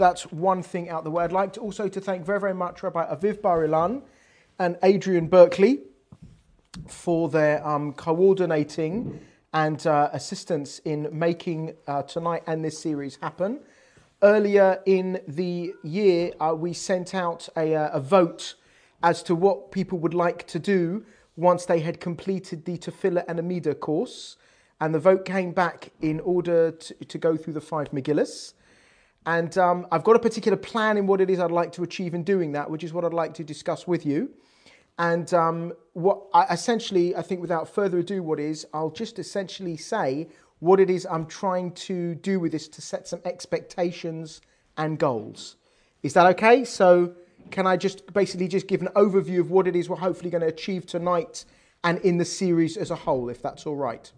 that's one thing out the way. I'd like to also to thank very, very much Rabbi Aviv Bar-Ilan and Adrian Berkeley for their coordinating and assistance in making tonight and this series happen. Earlier in the year, we sent out a vote as to what people would like to do once they had completed the Tefillah and Amida course. And the vote came back in order to go through the 5 Megillas. And I've got a particular plan in what it is I'd like to achieve in doing that, which is what I'd like to discuss with you. And what I think without further ado, I'll just essentially say what it is I'm trying to do with this to set some expectations and goals. Is that okay? So can I just basically just give an overview of what it is we're hopefully going to achieve tonight and in the series as a whole, if that's all right?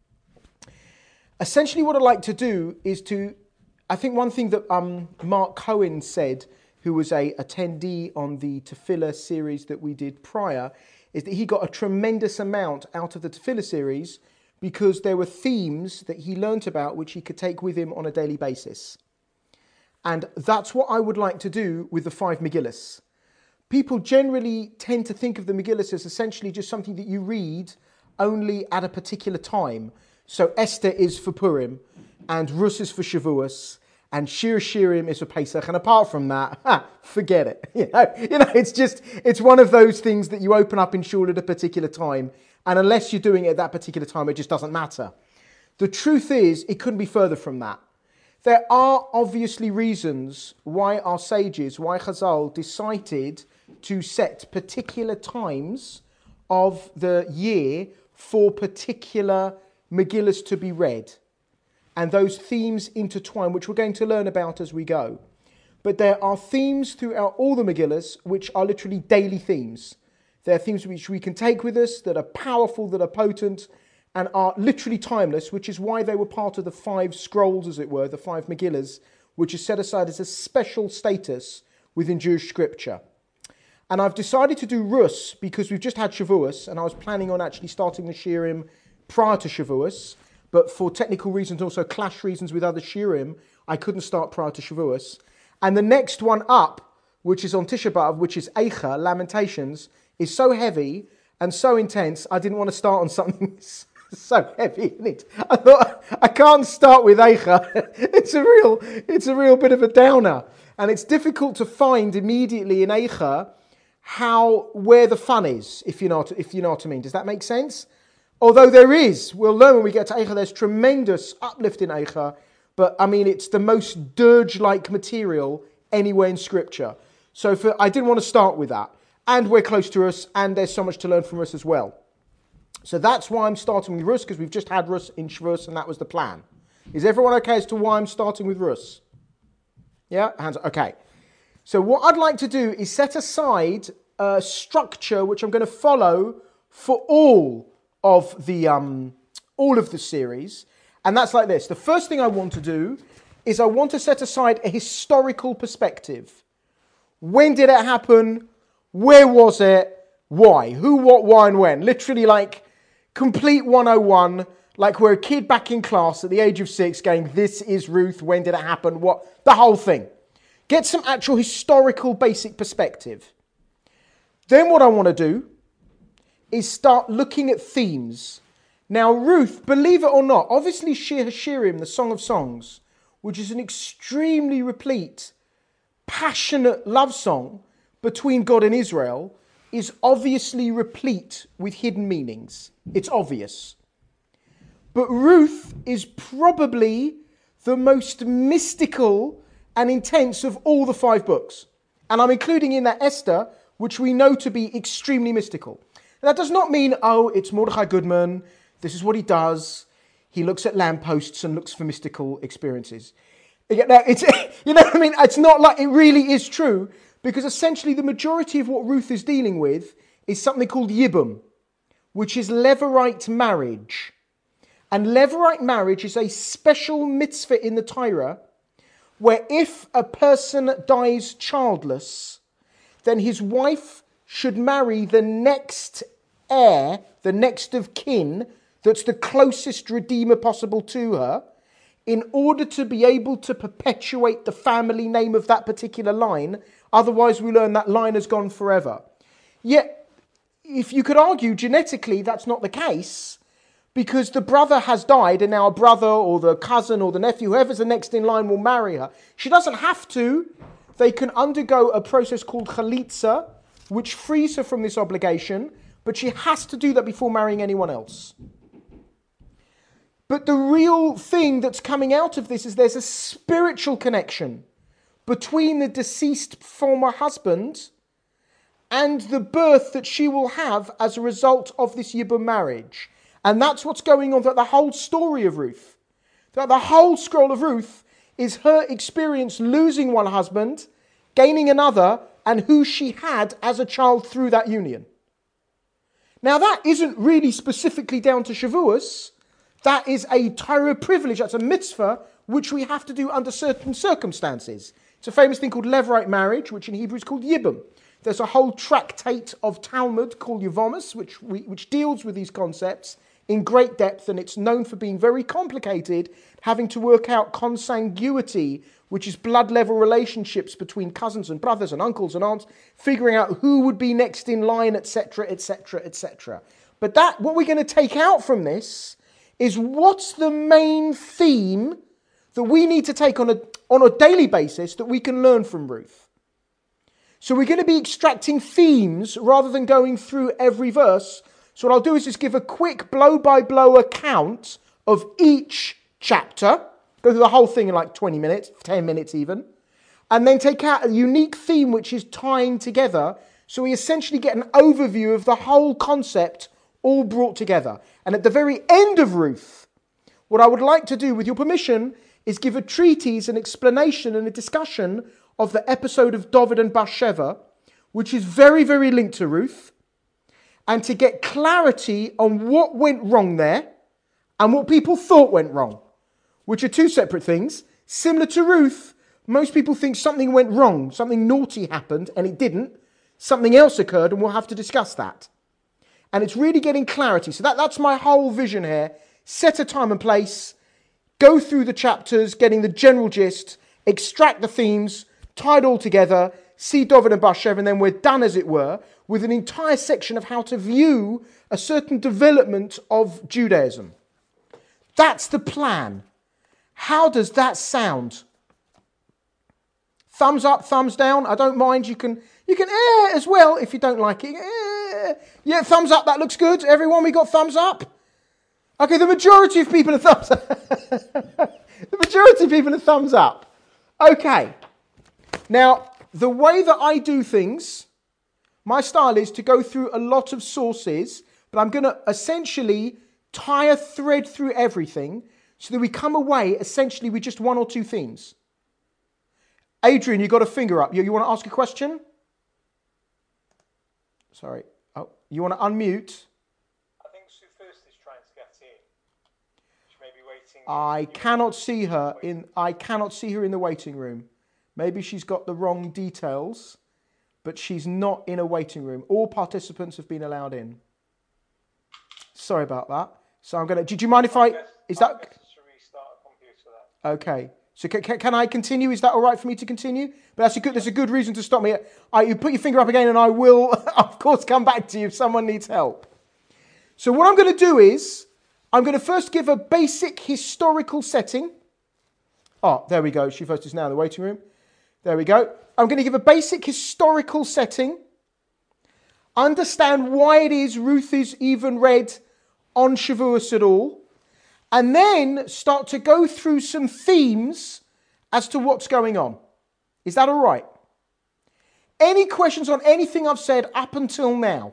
Essentially what I'd like to do is I think one thing that Mark Cohen said, who was a attendee on the Tefillah series that we did prior, is that he got a tremendous amount out of the Tefillah series because there were themes that he learnt about which he could take with him on a daily basis. And that's what I would like to do with the 5 Megillas. People generally tend to think of the Megillas as essentially just something that you read only at a particular time. So Esther is for Purim, and Rus is for Shavuos, and Shir Shirim is for Pesach, and apart from that, forget it. It's one of those things that you open up in shul at a particular time, and unless you're doing it at that particular time, it just doesn't matter. The truth is, it couldn't be further from that. There are obviously reasons why our sages, why Chazal decided to set particular times of the year for particular Megillas to be read. And those themes intertwine, which we're going to learn about as we go. But there are themes throughout all the Megillas which are literally daily themes. There are themes which we can take with us that are powerful, that are potent, and are literally timeless, which is why they were part of the 5 scrolls, as it were, the 5 Megillas, which is set aside as a special status within Jewish scripture. And I've decided to do Rus because we've just had Shavuos, and I was planning on actually starting the Shirim prior to Shavuos, but for technical reasons, also clash reasons with other Shirim, I couldn't start prior to Shavuos. And the next one up, which is on Tisha B'Av, which is Eicha, Lamentations, is so heavy and so intense, I didn't want to start on something so heavy in it. I thought, I can't start with Eicha. It's a real bit of a downer. And it's difficult to find immediately in Eicha where the fun is, if you know what I mean. Does that make sense? Although there is, we'll learn when we get to Eicha, there's tremendous uplift in Eicha, but I mean, it's the most dirge-like material anywhere in Scripture. So I didn't want to start with that. And we're close to Rus, and there's so much to learn from Rus as well. So that's why I'm starting with Rus, because we've just had Rus in Shavuos, and that was the plan. Is everyone okay as to why I'm starting with Rus? Yeah? Hands up. Okay. So what I'd like to do is set aside a structure which I'm going to follow for all of the series, and that's like this. The first thing I want to do is I want to set aside a historical perspective. When did it happen? Where was it? Why? Who, what, why, and when? Literally like complete 101, like we're a kid back in class at the age of 6 going, this is Ruth, when did it happen? What? The whole thing. Get some actual historical basic perspective. Then what I want to do is start looking at themes. Now, Ruth, believe it or not, obviously Shir Hashirim, the Song of Songs, which is an extremely replete, passionate love song between God and Israel, is obviously replete with hidden meanings. It's obvious. But Ruth is probably the most mystical and intense of all the 5 books. And I'm including in that Esther, which we know to be extremely mystical. And that does not mean, it's Mordechai Goodman, this is what he does. He looks at lampposts and looks for mystical experiences. It's, you know what I mean? It's not like, it really is true, because essentially the majority of what Ruth is dealing with is something called Yibum, which is Levirate marriage. And Levirate marriage is a special mitzvah in the Torah, where if a person dies childless, then his wife should marry the next heir, the next of kin, that's the closest redeemer possible to her, in order to be able to perpetuate the family name of that particular line. Otherwise, we learn that line has gone forever. Yet, if you could argue genetically that's not the case, because the brother has died and now a brother or the cousin or the nephew, whoever's the next in line, will marry her. She doesn't have to. They can undergo a process called chalitza, which frees her from this obligation, but she has to do that before marrying anyone else. But the real thing that's coming out of this is there's a spiritual connection between the deceased former husband and the birth that she will have as a result of this Yibum marriage. And that's what's going on throughout the whole story of Ruth. Throughout the whole scroll of Ruth is her experience losing one husband, gaining another, and who she had as a child through that union. Now that isn't really specifically down to Shavuos. That is a Torah privilege, that's a mitzvah, which we have to do under certain circumstances. It's a famous thing called Levirate marriage, which in Hebrew is called Yibum. There's a whole tractate of Talmud called Yevomus, which deals with these concepts in great depth, and it's known for being very complicated, having to work out consanguinity, which is blood level relationships between cousins and brothers and uncles and aunts, figuring out who would be next in line, etc., etc., etc. But what we're going to take out from this is what's the main theme that we need to take on a daily basis that we can learn from Ruth. So we're going to be extracting themes rather than going through every verse. So what I'll do is just give a quick blow-by-blow account of each chapter, go through the whole thing in like 20 minutes, 10 minutes even, and then take out a unique theme which is tying together, so we essentially get an overview of the whole concept all brought together. And at the very end of Ruth, what I would like to do, with your permission, is give a treatise, an explanation and a discussion of the episode of David and Bathsheba, which is very, very linked to Ruth, and to get clarity on what went wrong there and what people thought went wrong, which are two separate things. Similar to Ruth, most people think something went wrong, something naughty happened, and it didn't. Something else occurred, and we'll have to discuss that. And it's really getting clarity. So that's my whole vision here. Set a time and place, go through the chapters, getting the general gist, extract the themes, tie it all together, see David and Bathsheba, and then we're done, as it were, with an entire section of how to view a certain development of Judaism. That's the plan. How does that sound? Thumbs up, thumbs down. I don't mind. You can as well if you don't like it. Yeah, thumbs up. That looks good. Everyone, we got thumbs up. Okay, the majority of people are thumbs up. The majority of people are thumbs up. Okay. Now, the way that I do things, my style is to go through a lot of sources, but I'm going to essentially tie a thread through everything so that we come away essentially with just one or two themes. Adrian, you got a finger up. You want to ask a question? Sorry. Oh, you want to unmute? I think Sue First is trying to get in. She may be waiting. I cannot see her in the waiting room. Maybe she's got the wrong details, but she's not in a waiting room. All participants have been allowed in. Sorry about that. So I'm going to... Did you mind if I... Is that... Restart a computer then. Okay. So can I continue? Is that all right for me to continue? But that's a good reason to stop me. You put your finger up again and I will, of course, come back to you if someone needs help. So what I'm going to do is, I'm going to first give a basic historical setting. Oh, there we go. She first is now in the waiting room. There we go. I'm going to give a basic historical setting. Understand why it is Ruth is even read on Shavuos at all. And then start to go through some themes as to what's going on. Is that all right? Any questions on anything I've said up until now?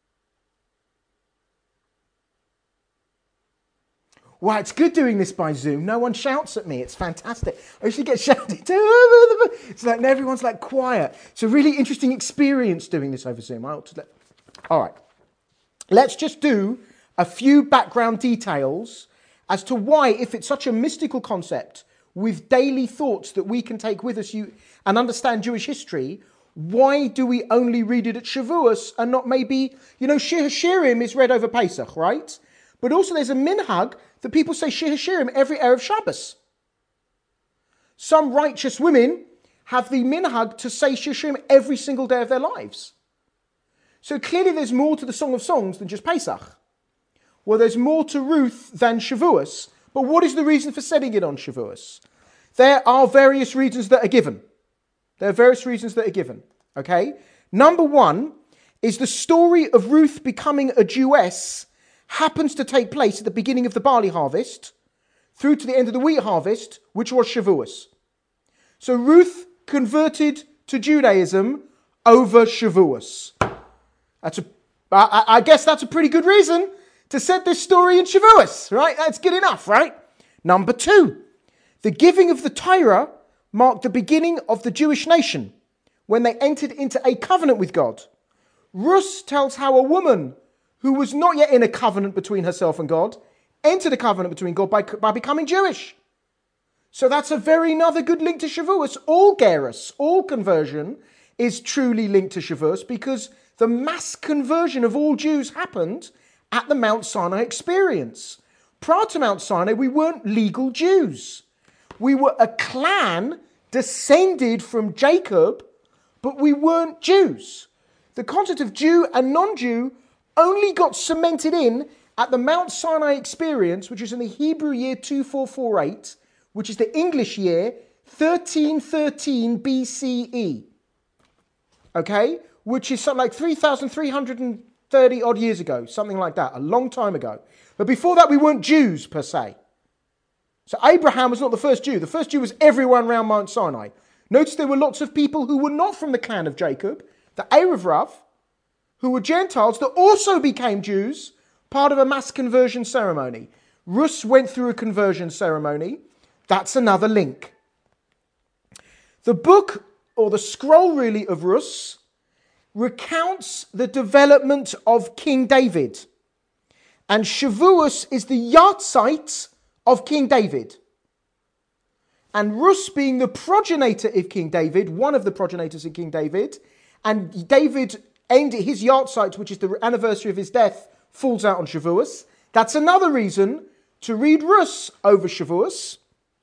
Wow, it's good doing this by Zoom. No one shouts at me. It's fantastic. I usually get shouted to. It's like everyone's like quiet. It's a really interesting experience doing this over Zoom. All right. Let's just do a few background details as to why, if it's such a mystical concept with daily thoughts that we can take with us and understand Jewish history, why do we only read it at Shavuos and not maybe, Shir HaShirim is read over Pesach, right? But also there's a minhag that people say Shir HaShirim every Erev Shabbos. Some righteous women have the minhag to say Shir Shirim every single day of their lives. So clearly there's more to the Song of Songs than just Pesach. Well, there's more to Ruth than Shavuos. But what is the reason for setting it on Shavuos? There are various reasons that are given. Okay? Number one is the story of Ruth becoming a Jewess happens to take place at the beginning of the barley harvest through to the end of the wheat harvest, which was Shavuos. So Ruth converted to Judaism over Shavuos. I guess that's a pretty good reason to set this story in Shavuos, right? That's good enough, right? Number two, the giving of the Torah marked the beginning of the Jewish nation when they entered into a covenant with God. Rus tells how a woman who was not yet in a covenant between herself and God entered a covenant between God by becoming Jewish. So that's a very another good link to Shavuos. All Gerus, all conversion is truly linked to Shavuos because the mass conversion of all Jews happened at the Mount Sinai experience. Prior to Mount Sinai, we weren't legal Jews. We were a clan descended from Jacob, but we weren't Jews. The concept of Jew and non-Jew only got cemented in at the Mount Sinai experience, which is in the Hebrew year 2448, which is the English year 1313 BCE. Okay? Which is something like 3,330 odd years ago, something like that, a long time ago. But before that, we weren't Jews per se. So Abraham was not the first Jew. The first Jew was everyone around Mount Sinai. Notice there were lots of people who were not from the clan of Jacob, the Erev Rav, who were Gentiles that also became Jews, part of a mass conversion ceremony. Rus went through a conversion ceremony. That's another link. The book, or the scroll really of Rus, recounts the development of King David. And Shavuos is the yahrzeit of King David. And Rus being the progenitor of King David, one of the progenitors of King David, and David ended his yahrzeit, which is the anniversary of his death, falls out on Shavuos. That's another reason to read Rus over Shavuos.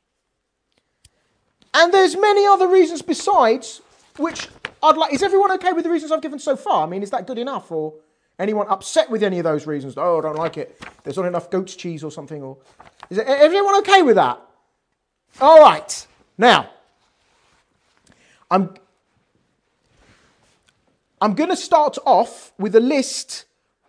And there's many other reasons besides, which I'd like. Is everyone okay with the reasons I've given so far? I mean, is that good enough? Or anyone upset with any of those reasons? Oh, I don't like it. There's not enough goat's cheese or something. Or is everyone okay with that? All right. Now, I'm going to start off with a list.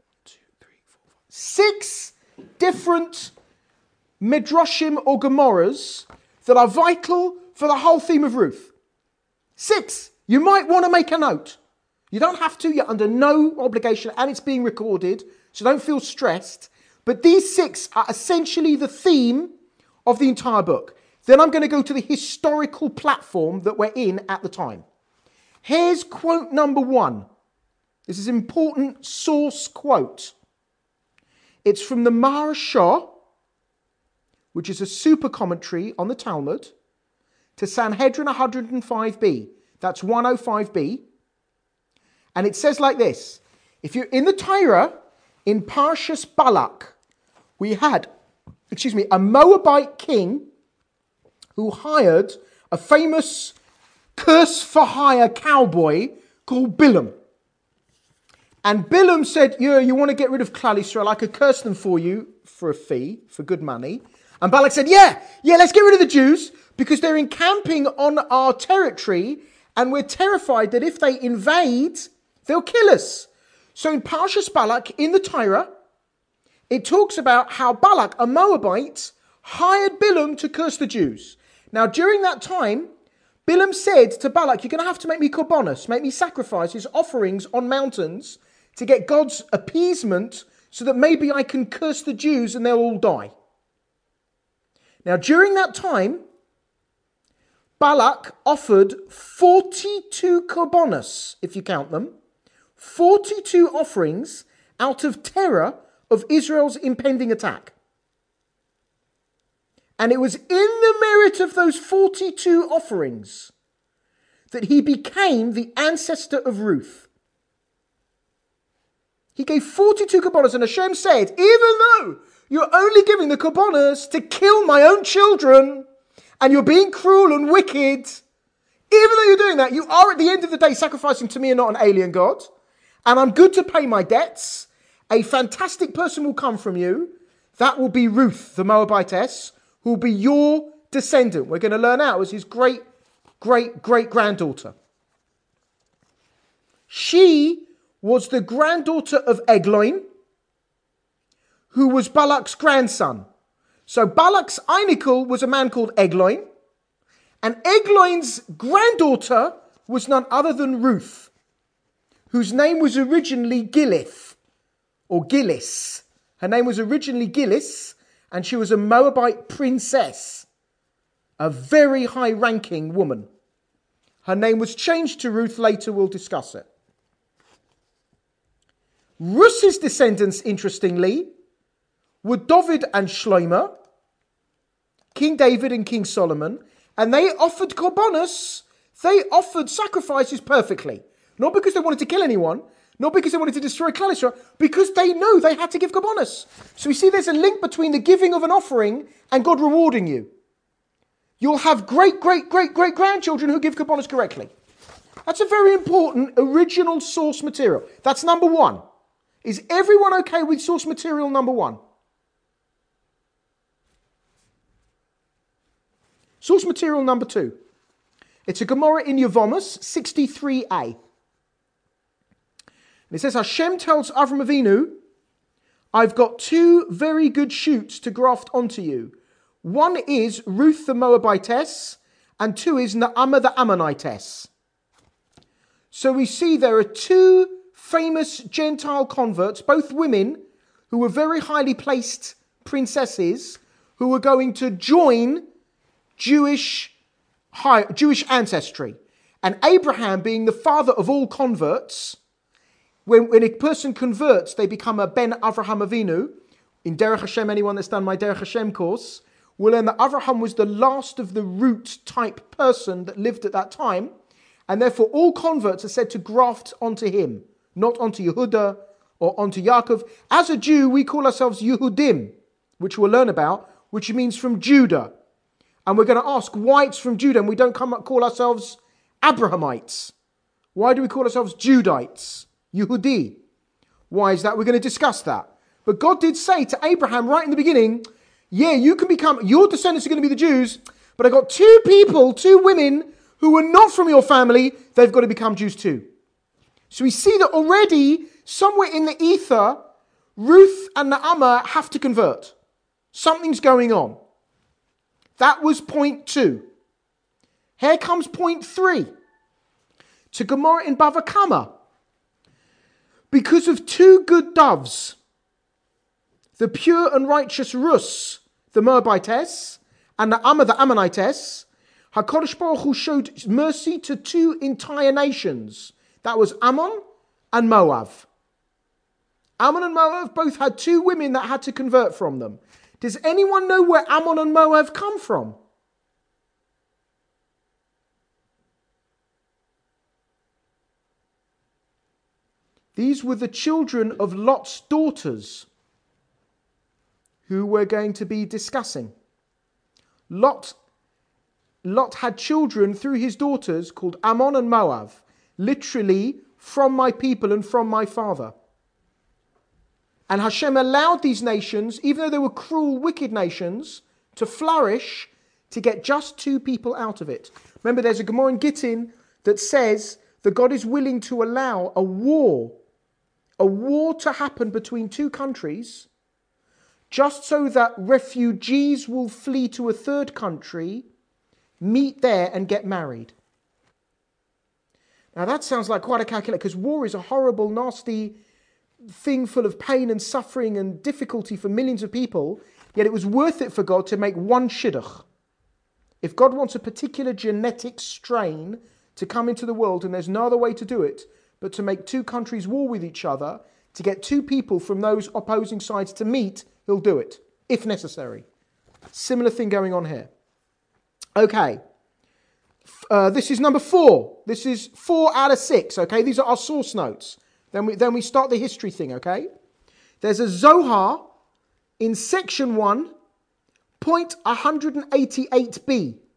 6 different midrashim or gemorahs that are vital for the whole theme of Ruth. 6. You might want to make a note. You don't have to. You're under no obligation, and it's being recorded, so don't feel stressed. But these 6 are essentially the theme of the entire book. Then I'm going to go to the historical platform that we're in at the time. Here's quote number 1. This is an important source quote. It's from the Maharshah, which is a super commentary on the Talmud, to Sanhedrin 105b. That's 105b. And it says like this. If you're in the Torah, in Parshas Balak, we had, a Moabite king who hired a famous curse-for-hire cowboy called Bilam. And Bilam said, you want to get rid of Klal Yisrael, I could curse them for you for a fee, for good money. And Balak said, yeah, let's get rid of the Jews because they're encamping on our territory and we're terrified that if they invade, they'll kill us. So in Parshas Balak, in the Torah, it talks about how Balak, a Moabite, hired Bilam to curse the Jews. Now, during that time, Bilam said to Balak, you're going to have to make me korbanos, make me sacrifices, offerings on mountains to get God's appeasement so that maybe I can curse the Jews and they'll all die. Now, during that time, Balak offered 42 korbanos, if you count them, 42 offerings out of terror of Israel's impending attack. And it was in the merit of those 42 offerings that he became the ancestor of Ruth. He gave 42 korbanos, and Hashem said, even though you're only giving the korbanos to kill my own children, and you're being cruel and wicked, even though you're doing that, you are at the end of the day sacrificing to me and not an alien god. And I'm good to pay my debts. A fantastic person will come from you. That will be Ruth, the Moabitess, who will be your descendant. We're going to learn out as his great, great, great granddaughter. She was the granddaughter of Egloin, who was Balak's grandson. So Balak's Einikel was a man called Egloin, and Egloin's granddaughter was none other than Ruth, whose name was originally Gilith, or Gillis. Her name was originally Gillis, and she was a Moabite princess, a very high-ranking woman. Her name was changed to Ruth. Later we'll discuss it. Ruth's descendants, interestingly, were David and Shlomo, King David and King Solomon, and they offered korbanos, they offered sacrifices perfectly. Not because they wanted to kill anyone, not because they wanted to destroy Klal Yisrael, because they knew they had to give korbanos. So we see there's a link between the giving of an offering and God rewarding you. You'll have great, great, great, great grandchildren who give korbanos correctly. That's a very important original source material. That's number one. Is everyone okay with source material number one? Source material number two. It's a Gemara in Yevamos 63a. And it says, Hashem tells Avram Avinu, I've got two very good shoots to graft onto you. One is Ruth the Moabitess, and two is Naamah the Ammonitess. So we see there are two famous Gentile converts, both women, who were very highly placed princesses, who were going to join Jewish ancestry. And Abraham, being the father of all converts, when a person converts, they become a Ben Avraham Avinu. In Derech Hashem, anyone that's done my Derech Hashem course will learn that Avraham was the last of the root type person that lived at that time. And therefore all converts are said to graft onto him, not onto Yehuda or onto Yaakov. As a Jew, we call ourselves Yehudim, which we'll learn about, which means from Judah. And we're going to ask why it's from Judah and we don't call ourselves Abrahamites. Why do we call ourselves Judites? Yehudi. Why is that? We're going to discuss that. But God did say to Abraham right in the beginning, yeah, you can become, your descendants are going to be the Jews, but I got two people, two women who are not from your family, they've got to become Jews too. So we see that already, somewhere in the ether, Ruth and Naamah have to convert. Something's going on. That was point 2. Here comes point 3. To Gemara in Bava Kama. Because of two good doves, the pure and righteous Rus, the Moabitess, and Naamah, the Ammonitess, HaKadosh Baruch Hu showed mercy to two entire nations. That was Ammon and Moab. Ammon and Moab both had two women that had to convert from them. Does anyone know where Ammon and Moab come from? These were the children of Lot's daughters who we're going to be discussing. Lot had children through his daughters called Ammon and Moab, literally from my people and from my father. And Hashem allowed these nations, even though they were cruel, wicked nations, to flourish to get just two people out of it. Remember, there's a Gemara in Gittin that says that God is willing to allow a war to happen between two countries, just so that refugees will flee to a third country, meet there and get married. Now that sounds like quite a calculation, because war is a horrible, nasty thing full of pain and suffering and difficulty for millions of people, yet it was worth it for God to make one shidduch. If God wants a particular genetic strain to come into the world, and there's no other way to do it, but to make two countries war with each other, to get two people from those opposing sides to meet, he'll do it, if necessary. Similar thing going on here. Okay. This is number 4. This is 4 out of 6, okay? These are our source notes. Then we start the history thing, okay? There's a Zohar in section 1, point 188b.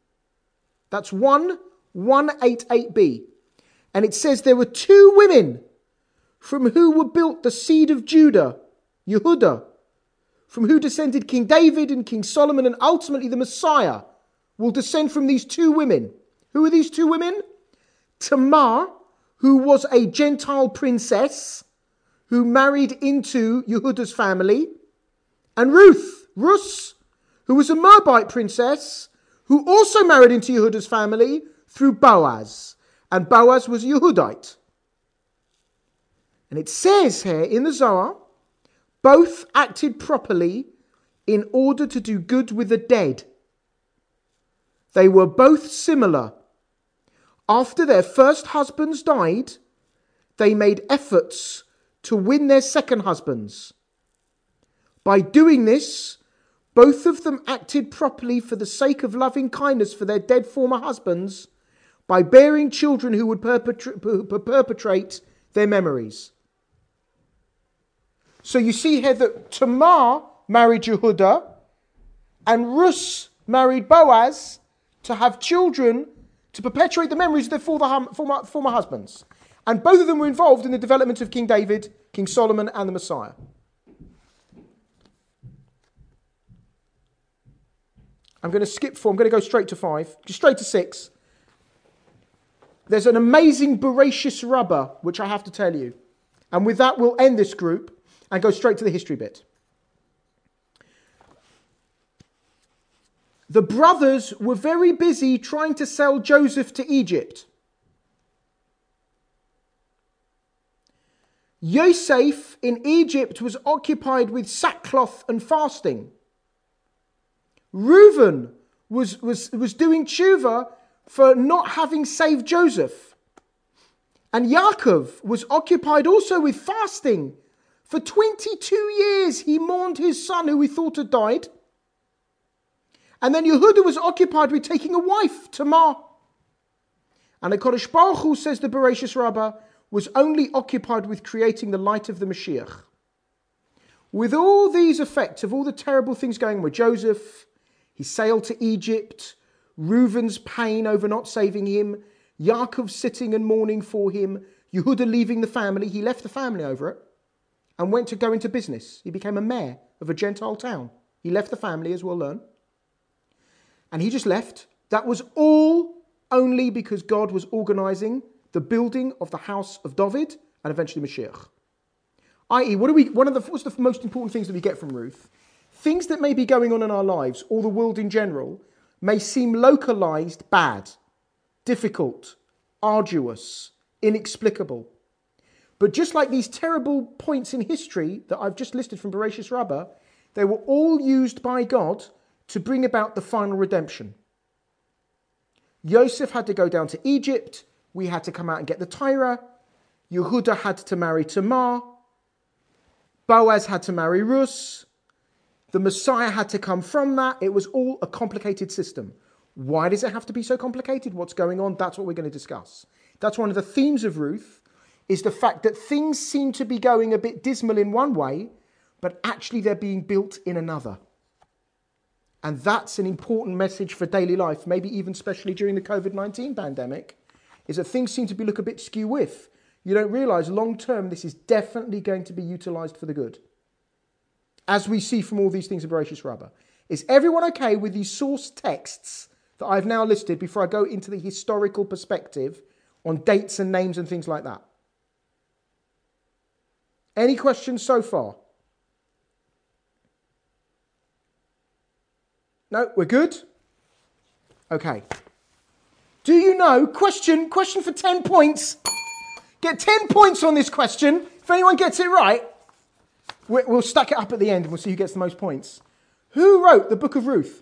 That's 1188b. And it says there were two women from who were built the seed of Judah, Yehuda, from who descended King David and King Solomon, and ultimately the Messiah will descend from these two women. Who are these two women? Tamar, who was a Gentile princess who married into Yehuda's family, and Ruth, who was a Moabite princess who also married into Yehuda's family through Boaz. And Boaz was a Yehudite. And it says here in the Zohar, both acted properly in order to do good with the dead. They were both similar. After their first husbands died, they made efforts to win their second husbands. By doing this, both of them acted properly for the sake of loving kindness for their dead former husbands, by bearing children who would perpetrate their memories. So you see here that Tamar married Yehuda and Rus married Boaz to have children to perpetuate the memories of their former husbands. And both of them were involved in the development of King David, King Solomon, and the Messiah. I'm going to skip 4. I'm going to go straight to 5, straight to 6. There's an amazing Bereshis Rabbah, which I have to tell you. And with that, we'll end this group and go straight to the history bit. The brothers were very busy trying to sell Joseph to Egypt. Yosef in Egypt was occupied with sackcloth and fasting. Reuben was doing tshuva for not having saved Joseph. And Yaakov was occupied also with fasting. For 22 years he mourned his son who he thought had died. And then Yehuda was occupied with taking a wife, Tamar. And the Kodesh Baruch Hu, says the Bereshis Rabbah, was only occupied with creating the light of the Mashiach. With all these effects of all the terrible things going on with Joseph, he sailed to Egypt, Reuven's pain over not saving him, Yaakov sitting and mourning for him, Yehuda leaving the family. He left the family over it and went to go into business. He became a mayor of a Gentile town. He left the family, as we'll learn. And he just left. That was all only because God was organizing the building of the house of David and eventually Mashiach. I.e., what's the most important things that we get from Ruth? Things that may be going on in our lives, or the world in general, may seem localized bad, difficult, arduous, inexplicable. But just like these terrible points in history that I've just listed from Bereshis Rabbah, they were all used by God to bring about the final redemption. Yosef had to go down to Egypt. We had to come out and get the Torah. Yehuda had to marry Tamar. Boaz had to marry Rus. The Messiah had to come from that. It was all a complicated system. Why does it have to be so complicated? What's going on? That's what we're going to discuss. That's one of the themes of Ruth, is the fact that things seem to be going a bit dismal in one way, but actually they're being built in another. And that's an important message for daily life, maybe even especially during the COVID-19 pandemic, is that things seem to be look a bit skew-whiff. You don't realise long term this is definitely going to be utilised for the good. As we see from all these things in Bereshis Rabbah. Is everyone okay with these source texts that I've now listed before I go into the historical perspective on dates and names and things like that? Any questions so far? No, we're good? Okay. Do you know, question for 10 points. Get 10 points on this question. If anyone gets it right, we'll stack it up at the end and we'll see who gets the most points. Who wrote the book of Ruth?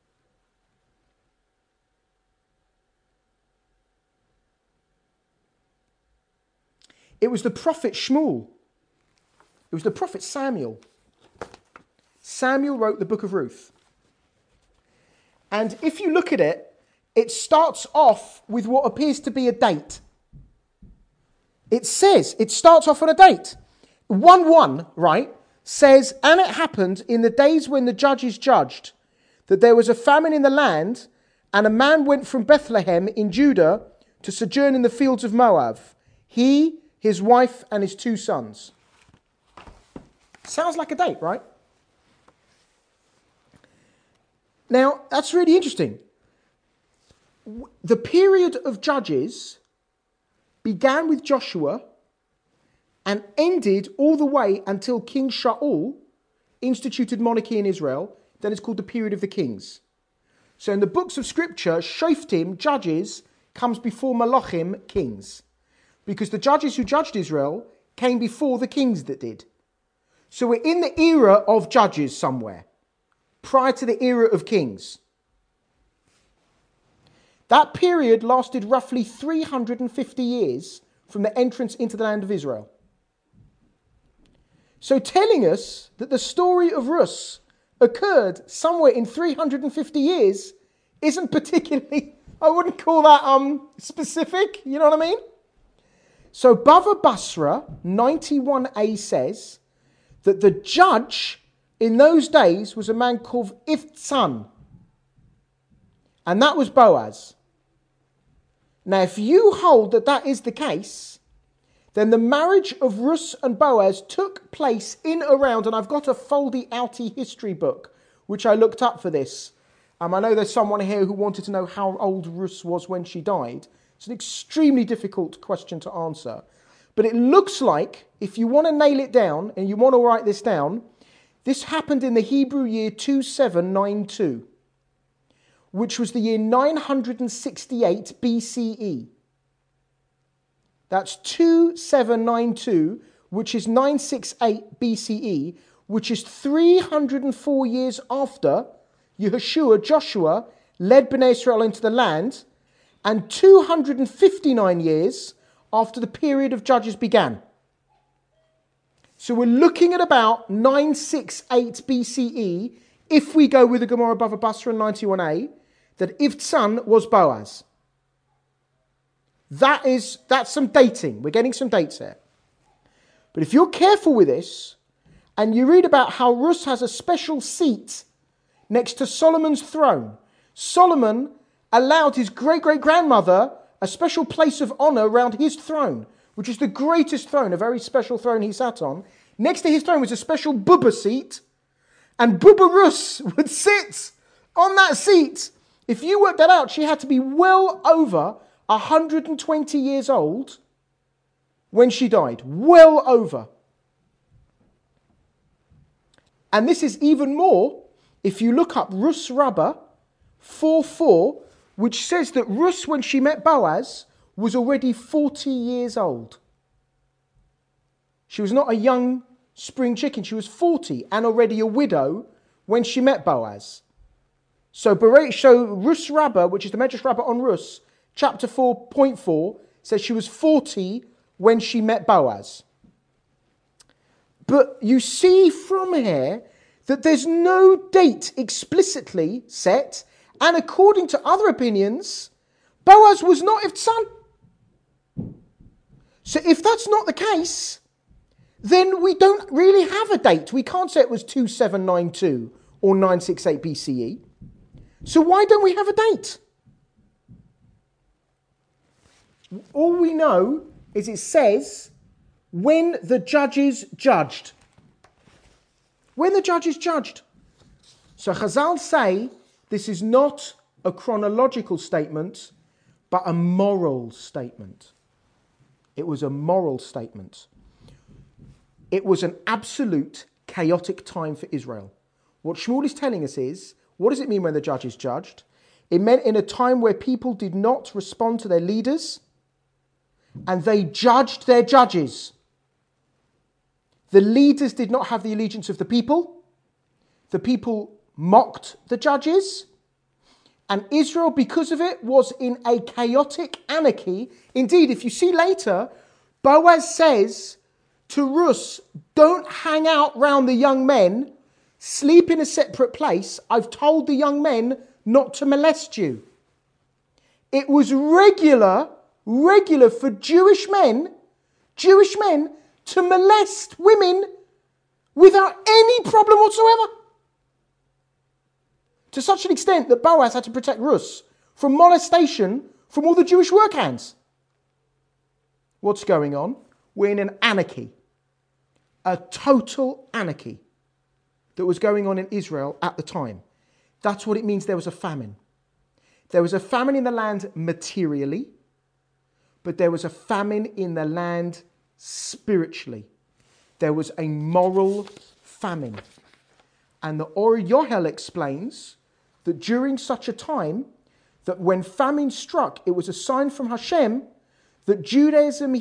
It was the prophet Shmuel. It was the prophet Samuel. Samuel wrote the book of Ruth. And if you look at it, it starts off with what appears to be a date. It starts off on a date. 1:1, right, says, and it happened in the days when the judges judged that there was a famine in the land, And a man went from Bethlehem in Judah to sojourn in the fields of Moab, he, his wife, and his 2 sons. Sounds like a date, right? Now, that's really interesting. The period of Judges began with Joshua and ended all the way until King Shaul instituted monarchy in Israel. Then it's called the period of the kings. So in the books of scripture, Shoftim, Judges, comes before Malachim, kings. Because the judges who judged Israel came before the kings that did. So we're in the era of Judges somewhere, prior to the era of kings. That period lasted roughly 350 years from the entrance into the land of Israel. So telling us that the story of Rus occurred somewhere in 350 years isn't particularly, I wouldn't call that specific, you know what I mean? So Bava Basra 91a says that the judge in those days was a man called Iftzan. And that was Boaz. Now, if you hold that that is the case, then the marriage of Rus and Boaz took place in around, and I've got a foldy outy history book, which I looked up for this. I know there's someone here who wanted to know how old Rus was when she died. It's an extremely difficult question to answer. But it looks like, if you want to nail it down, and you want to write this down, this happened in the Hebrew year 2792. Which was the year 968 BCE. That's 2792, which is 968 BCE, which is 304 years after Joshua led Bnei Israel into the land, and 259 years after the period of Judges began. So we're looking at about 968 BCE, if we go with the Gemara Bava Basra 91a, that Iftzan was Boaz. That's some dating. We're getting some dates here. But if you're careful with this, and you read about how Rus has a special seat next to Solomon's throne, Solomon allowed his great-great-grandmother a special place of honor around his throne, which is the greatest throne, a very special throne he sat on. Next to his throne was a special Bubba seat, and Bubba Rus would sit on that seat. If you work that out, she had to be well over 120 years old when she died. Well over. And this is even more if you look up Rus Rabbah 4:4, which says that Rus, when she met Boaz, was already 40 years old. She was not a young spring chicken. She was 40 and already a widow when she met Boaz. So Rus Rabbah, which is the Medrash Rabbah on Rus, chapter 4.4, says she was 40 when she met Boaz. But you see from here that there's no date explicitly set, and according to other opinions, Boaz was not Iftzan. So if that's not the case, then we don't really have a date. We can't say it was 2792 or 968 BCE. So why don't we have a date? All we know is it says when the judges judged. When the judges judged. So Chazal say this is not a chronological statement, but a moral statement. It was a moral statement. It was an absolute chaotic time for Israel. What Shmuel is telling us is, what does it mean when the judges judged? It meant in a time where people did not respond to their leaders, and they judged their judges. The leaders did not have the allegiance of the people. The people mocked the judges. And Israel, because of it, was in a chaotic anarchy. Indeed, if you see later, Boaz says to Rus, don't hang out round the young men. Sleep in a separate place. I've told the young men not to molest you. It was regular for Jewish men to molest women without any problem whatsoever. To such an extent that Boaz had to protect Rus from molestation from all the Jewish work hands. What's going on? We're in an anarchy, a total anarchy that was going on in Israel at the time. That's what it means there was a famine. There was a famine in the land materially, but there was a famine in the land spiritually. There was a moral famine. And the Or Yohel explains that during such a time, that when famine struck, it was a sign from Hashem that Judaism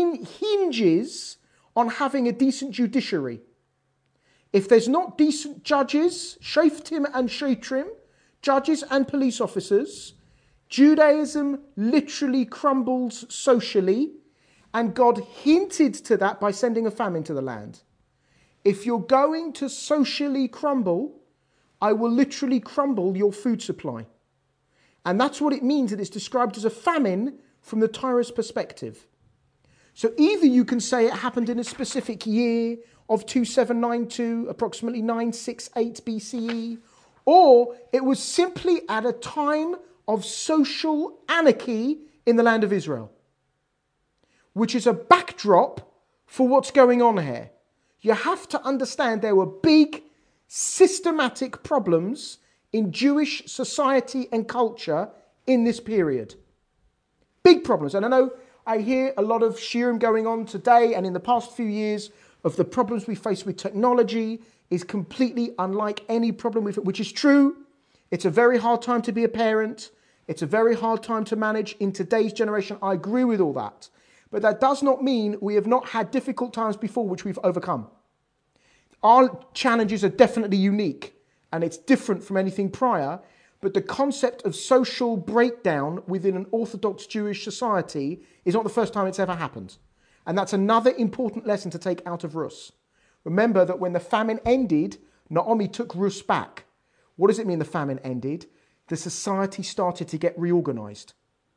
hinges on having a decent judiciary. If there's not decent judges, shoftim and shotrim, judges and police officers, Judaism literally crumbles socially, and God hinted to that by sending a famine to the land. If you're going to socially crumble, I will literally crumble your food supply. And that's what it means that it's described as a famine from the Torah's perspective. So either you can say it happened in a specific year of 2792, approximately 968 BCE, or it was simply at a time of social anarchy in the land of Israel, which is a backdrop for what's going on here. You have to understand there were big, systematic problems in Jewish society and culture in this period. Big problems. And I know I hear a lot of shiurim going on today and in the past few years of the problems we face with technology is completely unlike any problem we've, which is true. It's a very hard time to be a parent. It's a very hard time to manage in today's generation. I agree with all that. But that does not mean we have not had difficult times before which we've overcome. Our challenges are definitely unique and it's different from anything prior, but the concept of social breakdown within an Orthodox Jewish society is not the first time it's ever happened. And that's another important lesson to take out of Rus. Remember that when the famine ended, Naomi took Rus back. What does it mean the famine ended? The society started to get reorganized.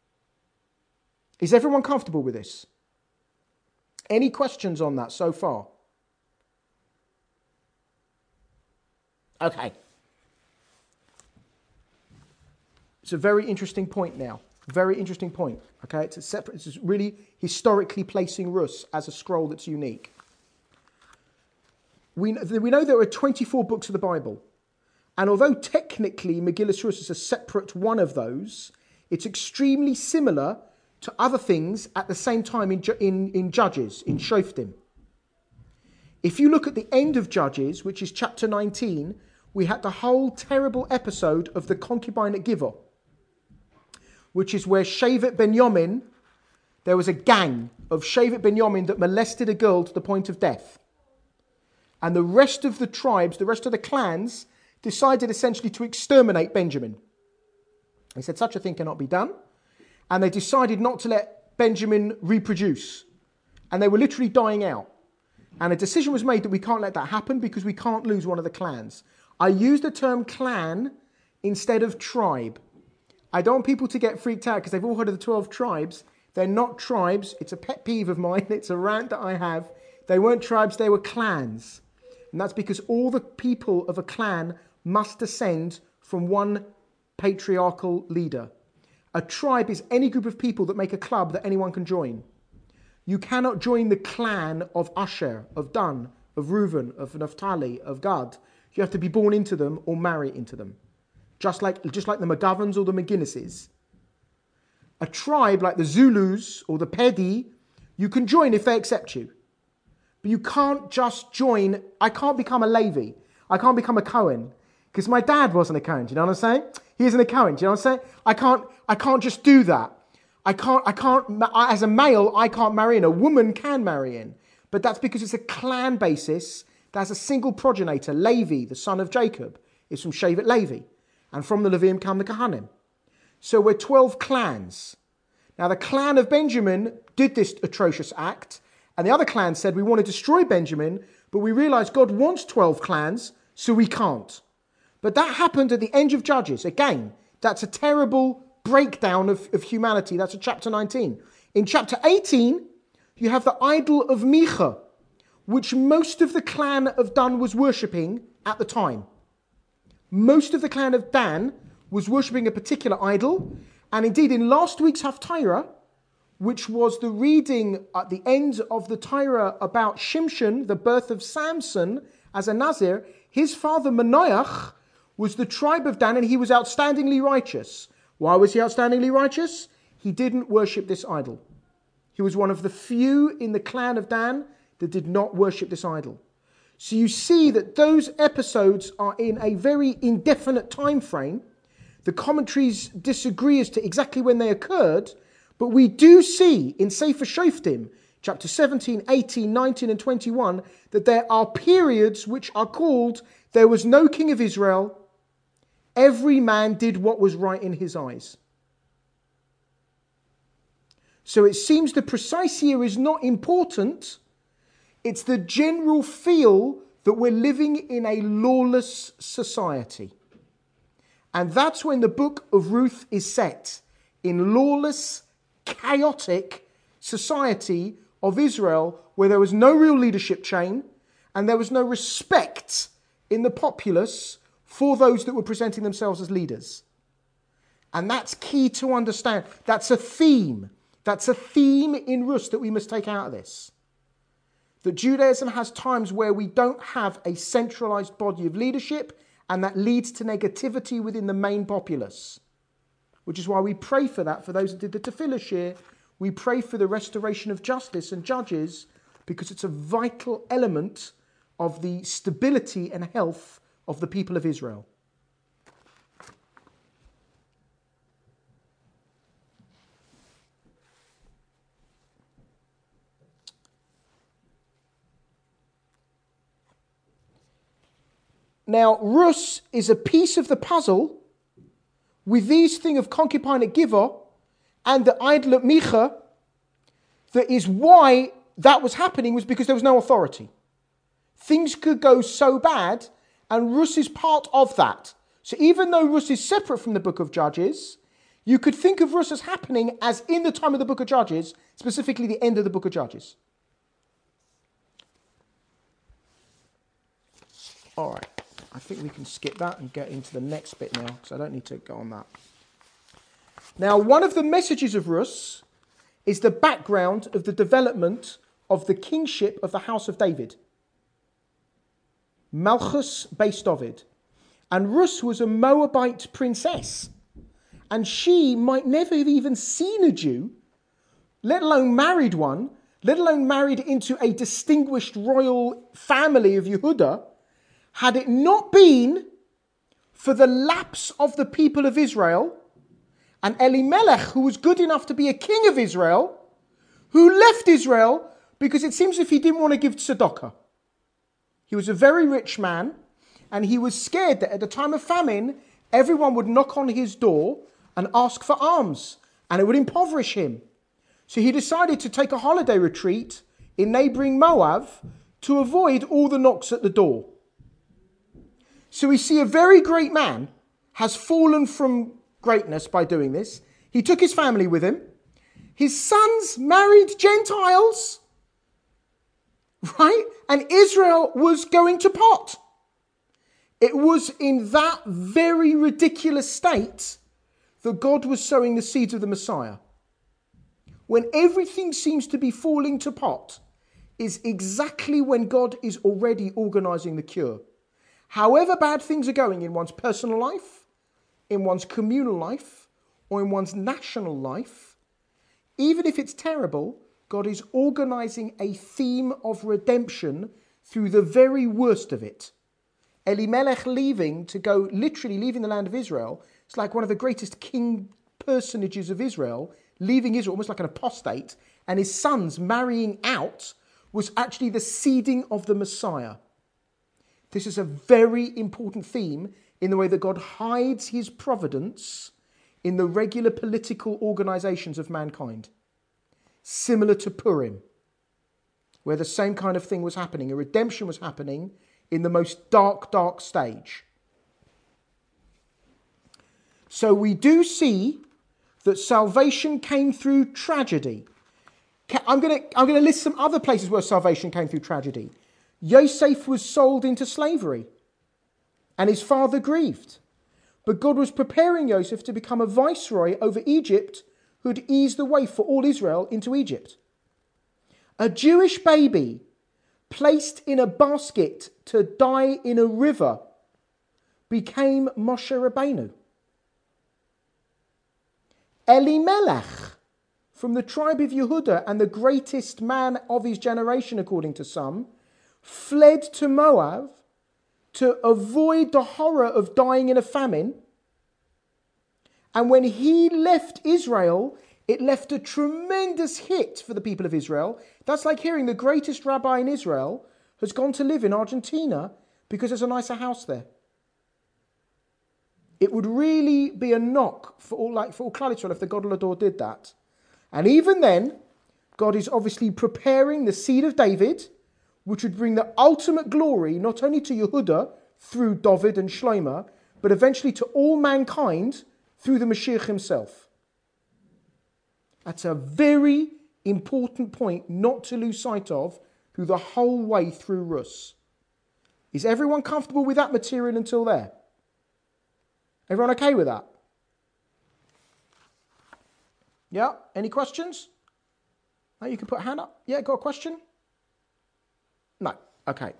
Is everyone comfortable with this? Any questions on that so far? Okay. It's a very interesting point now. Very interesting point. Okay, it's a separate. It's really historically placing Rus as a scroll that's unique. We know there are 24 books of the Bible, and although technically Megillas Rus is a separate one of those, it's extremely similar to other things at the same time in Judges, in Shoftim. If you look at the end of Judges, which is chapter 19, we had the whole terrible episode of the concubine at Givor, which is where Shevet Benyamin, there was a gang of Shevet Benyamin that molested a girl to the point of death. And the rest of the tribes, the rest of the clans, decided essentially to exterminate Benjamin. They said such a thing cannot be done. And they decided not to let Benjamin reproduce. And they were literally dying out. And a decision was made that we can't let that happen because we can't lose one of the clans. I use the term clan instead of tribe. I don't want people to get freaked out because they've all heard of the 12 tribes. They're not tribes. It's a pet peeve of mine. It's a rant that I have. They weren't tribes, they were clans. And that's because all the people of a clan must descend from one patriarchal leader. A tribe is any group of people that make a club that anyone can join. You cannot join the clan of Asher, of Dan, of Reuven, of Naphtali, of Gad. You have to be born into them or marry into them. Just like the McGoverns or the McGinnises. A tribe like the Zulus or the Pedi, you can join if they accept you. But you can't just join. I can't become a Levi. I can't become a Cohen. Because my dad wasn't a Cohen, do you know what I'm saying? He isn't a Cohen, do you know what I'm saying? I can't just do that. As a male, I can't marry in. A woman can marry in. But that's because it's a clan basis. There's a single progenitor. Levi, the son of Jacob, is from Shevet Levi. And from the Levim come the Kohanim. So we're 12 clans. Now the clan of Benjamin did this atrocious act. And the other clan said, we want to destroy Benjamin, but we realize God wants 12 clans, so we can't. But that happened at the end of Judges. Again, that's a terrible breakdown of humanity. That's in chapter 19. In chapter 18, you have the idol of Micha, which most of the clan of Dan was worshipping at the time. Most of the clan of Dan was worshipping a particular idol, And indeed, in last week's Haftarah, which was the reading at the end of the Torah about Shimshon, the birth of Samson as a Nazir, his father Manoach was the tribe of Dan, and he was outstandingly righteous. Why was he outstandingly righteous? He didn't worship this idol. He was one of the few in the clan of Dan that did not worship this idol. So you see that those episodes are in a very indefinite time frame. The commentaries disagree as to exactly when they occurred, but we do see in Sefer Shoftim, chapter 17, 18, 19 and 21, that there are periods which are called, there was no king of Israel, every man did what was right in his eyes. So it seems the precise year is not important. It's the general feel that we're living in a lawless society. And that's when the book of Ruth is set, in lawless, chaotic society of Israel, where there was no real leadership chain and there was no respect in the populace for those that were presenting themselves as leaders. And that's key to understand. That's a theme. That's a theme in Rus that we must take out of this. That Judaism has times where we don't have a centralized body of leadership, and that leads to negativity within the main populace. Which is why we pray for that, for those that did the Tefillah Shir. We pray for the restoration of justice and judges, because it's a vital element of the stability and health of the people of Israel. Now, Rus is a piece of the puzzle with these thing of concubine at Givor and the idol at Micha. That is why that was happening, was because there was no authority. Things could go so bad, and Rus is part of that. So even though Rus is separate from the book of Judges, you could think of Rus as happening as in the time of the book of Judges, specifically the end of the book of Judges. All right. I think we can skip that and get into the next bit now, because I don't need to go on that. Now, one of the messages of Rus is the background of the development of the kingship of the house of David. Malchus Beis David. And Rus was a Moabite princess. And she might never have even seen a Jew, let alone married one, let alone married into a distinguished royal family of Yehuda, had it not been for the lapse of the people of Israel and Elimelech, who was good enough to be a king of Israel, who left Israel because it seems as if he didn't want to give tzedakah. He was a very rich man, and he was scared that at the time of famine, everyone would knock on his door and ask for alms, and it would impoverish him. So he decided to take a holiday retreat in neighboring Moab to avoid all the knocks at the door. So we see a very great man has fallen from greatness by doing this. He took his family with him. His sons married Gentiles, right? And Israel was going to pot. It was in that very ridiculous state that God was sowing the seeds of the Messiah. When everything seems to be falling to pot is exactly when God is already organizing the cure. However bad things are going in one's personal life, in one's communal life, or in one's national life, even if it's terrible, God is organizing a theme of redemption through the very worst of it. Elimelech leaving the land of Israel, it's like one of the greatest king personages of Israel, leaving Israel almost like an apostate, and his sons marrying out was actually the seeding of the Messiah. This is a very important theme in the way that God hides his providence in the regular political organizations of mankind. Similar to Purim, where the same kind of thing was happening. A redemption was happening in the most dark, dark stage. So we do see that salvation came through tragedy. I'm going to list some other places where salvation came through tragedy. Yosef was sold into slavery, and his father grieved. but God was preparing Joseph to become a viceroy over Egypt who'd ease the way for all Israel into Egypt. A Jewish baby placed in a basket to die in a river became Moshe Rabbeinu. Elimelech, from the tribe of Yehuda and the greatest man of his generation, according to some, fled to Moab to avoid the horror of dying in a famine. And when he left Israel, it left a tremendous hit for the people of Israel. That's like hearing the greatest rabbi in Israel has gone to live in Argentina because there's a nicer house there. It would really be a knock for all Klal Yisrael if the Gadol Hador did that. And even then, God is obviously preparing the seed of David, which would bring the ultimate glory not only to Yehuda through David and Shlomo, but eventually to all mankind through the Mashiach himself. That's a very important point not to lose sight of through the whole way through Rus. Is everyone comfortable with that material until there? Everyone okay with that? Yeah? Any questions? No, you can put a hand up. Yeah, got a question? No. Okay.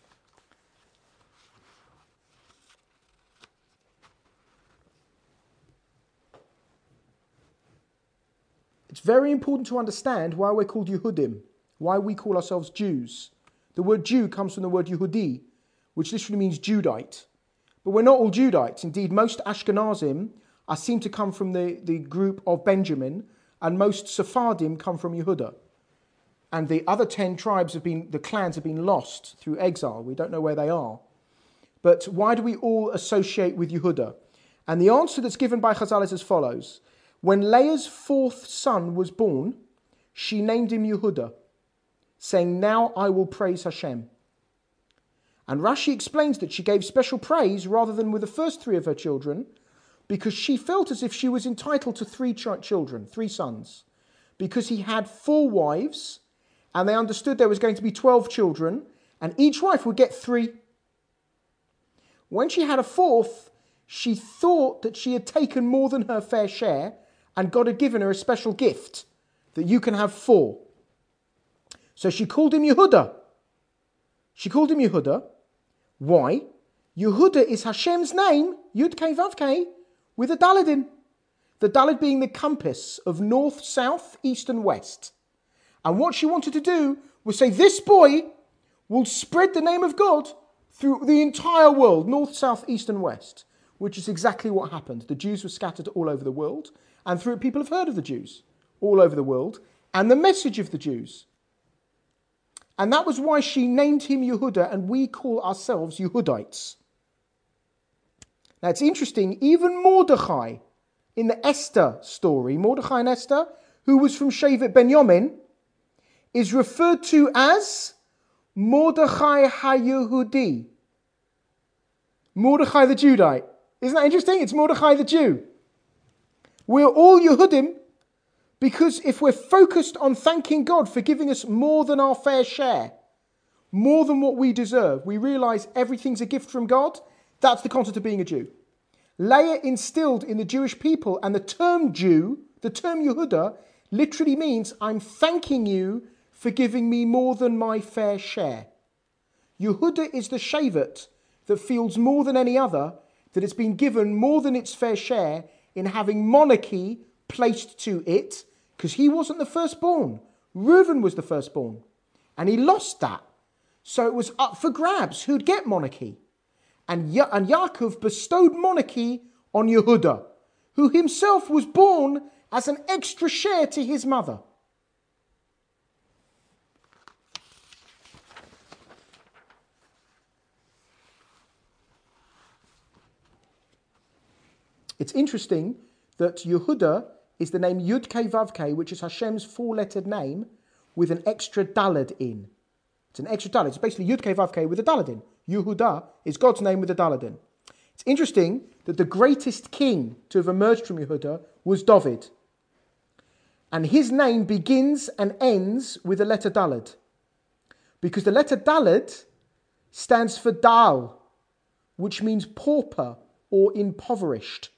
It's very important to understand why we're called Yehudim, why we call ourselves Jews. The word Jew comes from the word Yehudi, which literally means Judite. But we're not all Judites. Indeed, most Ashkenazim are seen to come from the group of Benjamin, and most Sephardim come from Yehuda. And the other 10 tribes the clans have been lost through exile. We don't know where they are. But why do we all associate with Yehuda? And the answer that's given by Chazal is as follows. When Leah's 4th son was born, she named him Yehuda, saying, "Now I will praise Hashem." And Rashi explains that she gave special praise rather than with the first 3 of her children, because she felt as if she was entitled to 3 children, 3 sons, because he had 4 wives, and they understood there was going to be 12 children, and each wife would get 3. When she had a 4th, she thought that she had taken more than her fair share, and God had given her a special gift, that you can have 4. So she called him Yehuda. Why? Yehuda is Hashem's name, Yud Kei Vav Kei, with a Daled in. The Daled being the compass of north, south, east and west. And what she wanted to do was say, this boy will spread the name of God through the entire world, north, south, east and west, which is exactly what happened. The Jews were scattered all over the world, and through it people have heard of the Jews all over the world, and the message of the Jews. And that was why she named him Yehuda, and we call ourselves Yehudites. Now it's interesting, even Mordechai, in the Esther story, Mordechai and Esther, who was from Shevet Benjamin, is referred to as Mordechai HaYehudi. Mordechai the Judite. Isn't that interesting? It's Mordechai the Jew. We're all Yehudim because if we're focused on thanking God for giving us more than our fair share, more than what we deserve, we realize everything's a gift from God. That's the concept of being a Jew. Leah instilled in the Jewish people, and the term Jew, the term Yehuda, literally means I'm thanking you for giving me more than my fair share. Yehuda is the Shevet that feels more than any other that it's been given more than its fair share in having monarchy placed to it, because he wasn't the firstborn. Reuven was the firstborn, and he lost that. So it was up for grabs who'd get monarchy. And Yaakov bestowed monarchy on Yehuda, who himself was born as an extra share to his mother. It's interesting that Yehuda is the name Yud Kei Vav Kei, which is Hashem's 4-lettered name, with an extra daled in. It's an extra daled. It's basically Yud Kei Vav Kei with a daled in. Yehuda is God's name with a daled in. It's interesting that the greatest king to have emerged from Yehuda was David. And his name begins and ends with the letter daled. Because the letter daled stands for dal, which means pauper or impoverished.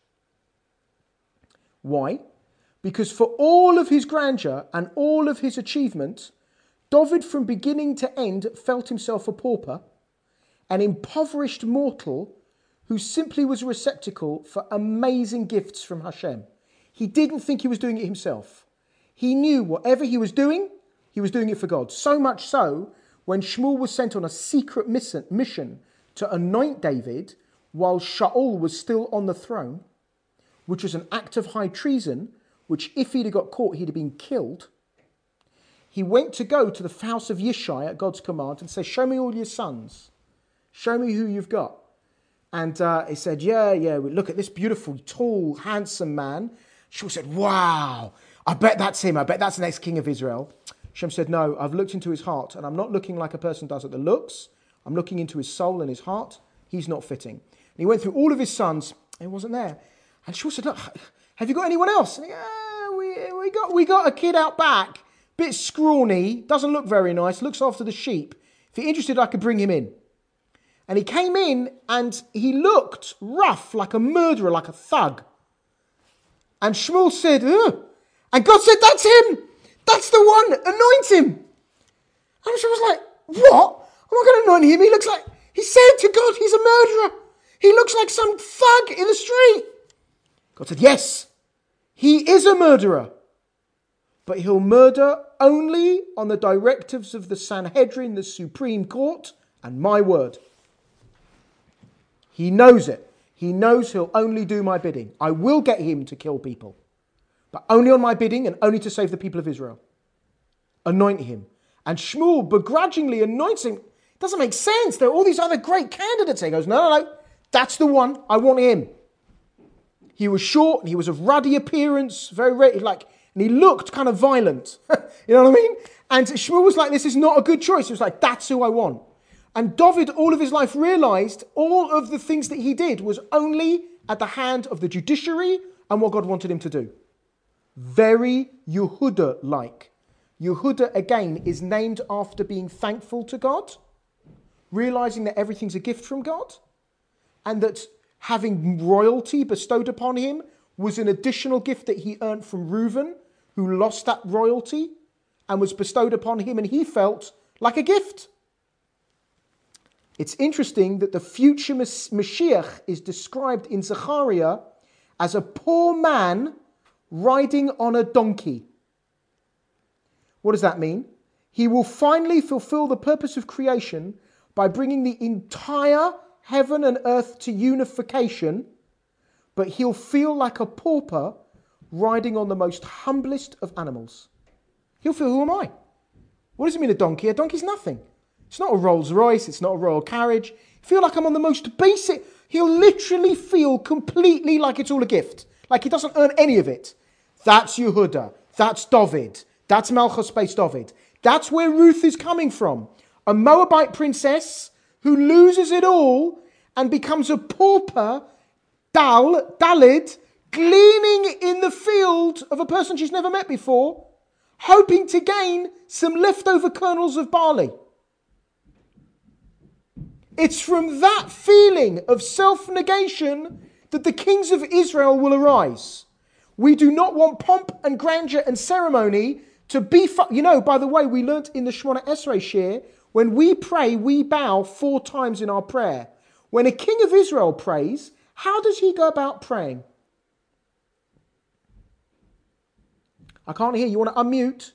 Why? Because for all of his grandeur and all of his achievement, David from beginning to end felt himself a pauper, an impoverished mortal who simply was a receptacle for amazing gifts from Hashem. He didn't think he was doing it himself. He knew whatever he was doing it for God. So much so, when Shmuel was sent on a secret mission to anoint David while Shaul was still on the throne, which was an act of high treason, which if he'd have got caught, he'd have been killed. He went to go to the house of Yishai at God's command and say, show me all your sons. Show me who you've got. And he said, yeah, look at this beautiful, tall, handsome man. Shaul said, wow, I bet that's him. I bet that's the next king of Israel. Shem said, no, I've looked into his heart, and I'm not looking like a person does at the looks. I'm looking into his soul and his heart. He's not fitting. And he went through all of his sons, and he wasn't there. And Shaul said, look, have you got anyone else? And we got a kid out back, bit scrawny, doesn't look very nice, looks after the sheep. If you're interested, I could bring him in. And he came in, and he looked rough, like a murderer, like a thug. And Shmuel said, ugh. And God said, that's him. That's the one. Anoint him. And Shmuel was like, what? I'm not going to anoint him. He looks like, he said to God, he's a murderer. He looks like some thug in the street. God said, yes, he is a murderer. But he'll murder only on the directives of the Sanhedrin, the Supreme Court, and my word. He knows it. He knows he'll only do my bidding. I will get him to kill people, but only on my bidding and only to save the people of Israel. Anoint him. And Shmuel begrudgingly anoints him. It doesn't make sense. There are all these other great candidates. He goes, no. That's the one. I want him. He was short and he was of ruddy appearance, and he looked kind of violent. You know what I mean? And Shmuel was like, this is not a good choice. He was like, that's who I want. And David, all of his life, realized all of the things that he did was only at the hand of the judiciary and what God wanted him to do. Very Yehuda-like. Yehuda, again, is named after being thankful to God, realizing that everything's a gift from God, and that having royalty bestowed upon him was an additional gift that he earned from Reuben, who lost that royalty and was bestowed upon him, and he felt like a gift. It's interesting that the future Mashiach is described in Zechariah as a poor man riding on a donkey. What does that mean? He will finally fulfill the purpose of creation by bringing the entire heaven and earth to unification, but he'll feel like a pauper riding on the most humblest of animals. He'll feel, who am I? What does it mean, a donkey? A donkey's nothing. It's not a Rolls Royce. It's not a royal carriage. I feel like I'm on the most basic. He'll literally feel completely like it's all a gift. Like he doesn't earn any of it. That's Yehuda. That's David. That's Malchus Beis David. That's where Ruth is coming from. A Moabite princess who loses it all and becomes a pauper, Dalit, gleaning in the field of a person she's never met before, hoping to gain some leftover kernels of barley. It's from that feeling of self-negation that the kings of Israel will arise. We do not want pomp and grandeur and ceremony to beef up. You know, by the way, we learnt in the Shemona Esrei Shir, when we pray, we bow 4 times in our prayer. When a king of Israel prays, how does he go about praying? I can't hear. You want to unmute?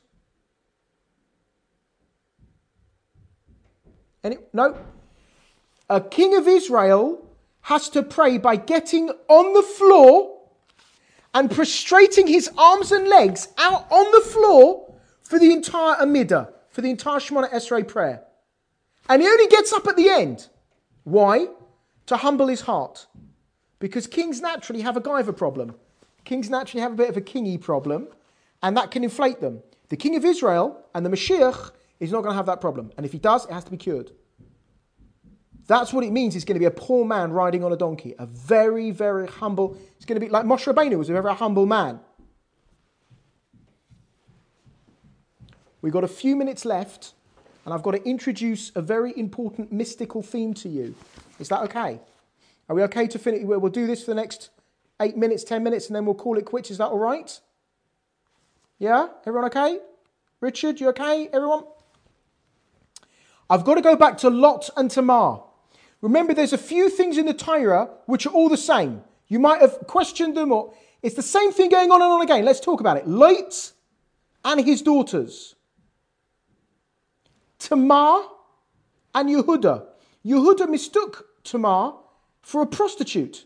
No? A king of Israel has to pray by getting on the floor and prostrating his arms and legs out on the floor for the entire Amidah, for the entire Shemona Esrei prayer. And he only gets up at the end. Why? To humble his heart. Because kings naturally have a Gaiva problem. Kings naturally have a bit of a kingy problem, and that can inflate them. The king of Israel and the Mashiach is not going to have that problem. And if he does, it has to be cured. That's what it means. He's going to be a poor man riding on a donkey. A very, very humble. It's going to be like Moshe Rabbeinu was a very humble man. We've got a few minutes left, and I've got to introduce a very important mystical theme to you. Is that okay? Are we okay to finish? We'll do this for the next 8 minutes, 10 minutes, and then we'll call it quits. Is that all right? Yeah? Everyone okay? Richard, you okay? Everyone? I've got to go back to Lot and Tamar. Remember, there's a few things in the Torah which are all the same. You might have questioned them, or it's the same thing going on and on again. Let's talk about it. Lot and his daughters. Tamar and Yehuda. Yehuda mistook Tamar for a prostitute.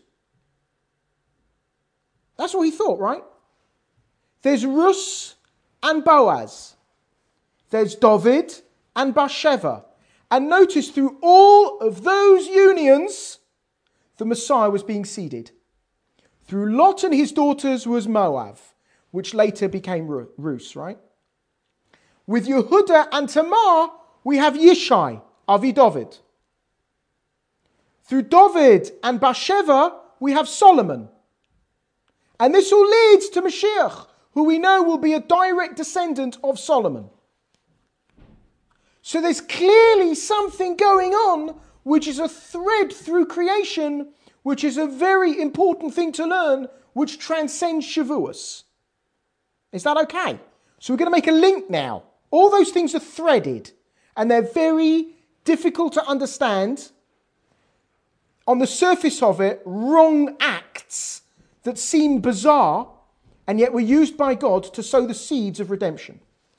That's what he thought, right? There's Rus and Boaz. There's David and Bathsheba. And notice through all of those unions, the Messiah was being seeded. Through Lot and his daughters was Moab, which later became Rus, right? With Yehuda and Tamar, we have Yishai, Avi David. Through David and Bathsheba, we have Solomon. And this all leads to Mashiach, who we know will be a direct descendant of Solomon. So there's clearly something going on, which is a thread through creation, which is a very important thing to learn, which transcends Shavuos. Is that okay? So we're going to make a link now. All those things are threaded, and they're very difficult to understand. On the surface of it, wrong acts that seem bizarre, and yet were used by God to sow the seeds of redemption.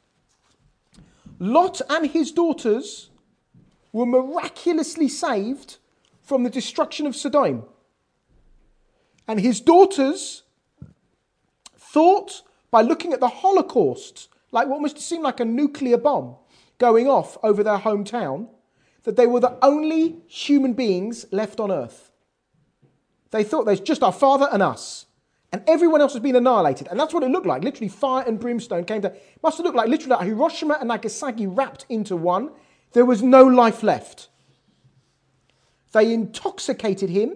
Lot and his daughters were miraculously saved from the destruction of Sodom. And his daughters thought, by looking at the Holocaust, like what must seem like a nuclear bomb going off over their hometown, that they were the only human beings left on earth. They thought there's just our father and us. And everyone else has been annihilated. And that's what it looked like. Literally fire and brimstone came down. It must have looked like literally like Hiroshima and Nagasaki wrapped into one. There was no life left. They intoxicated him.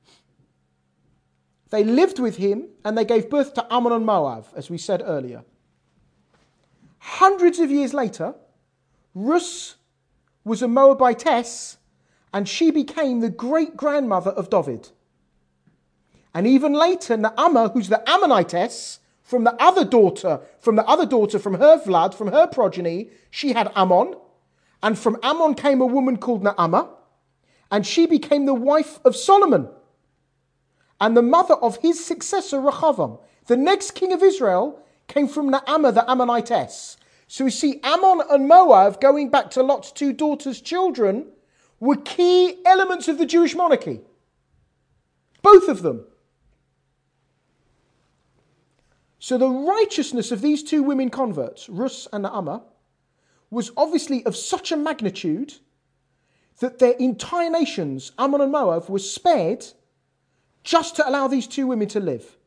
They lived with him. And they gave birth to Ammon and Moab, as we said earlier. Hundreds of years later, Rus was a Moabitess. And she became the great-grandmother of David. And even later, Naamah, who's the Ammonitess, from the other daughter from her blood, from her progeny, she had Ammon. And from Ammon came a woman called Naamah. And she became the wife of Solomon. And the mother of his successor, Rehoboam. The next king of Israel came from Naamah, the Ammonitess. So we see Ammon and Moab, going back to Lot's two daughters' children, were key elements of the Jewish monarchy. Both of them. So the righteousness of these two women converts, Rus and Naamah, was obviously of such a magnitude that their entire nations, Ammon and Moab, were spared just to allow these two women to live.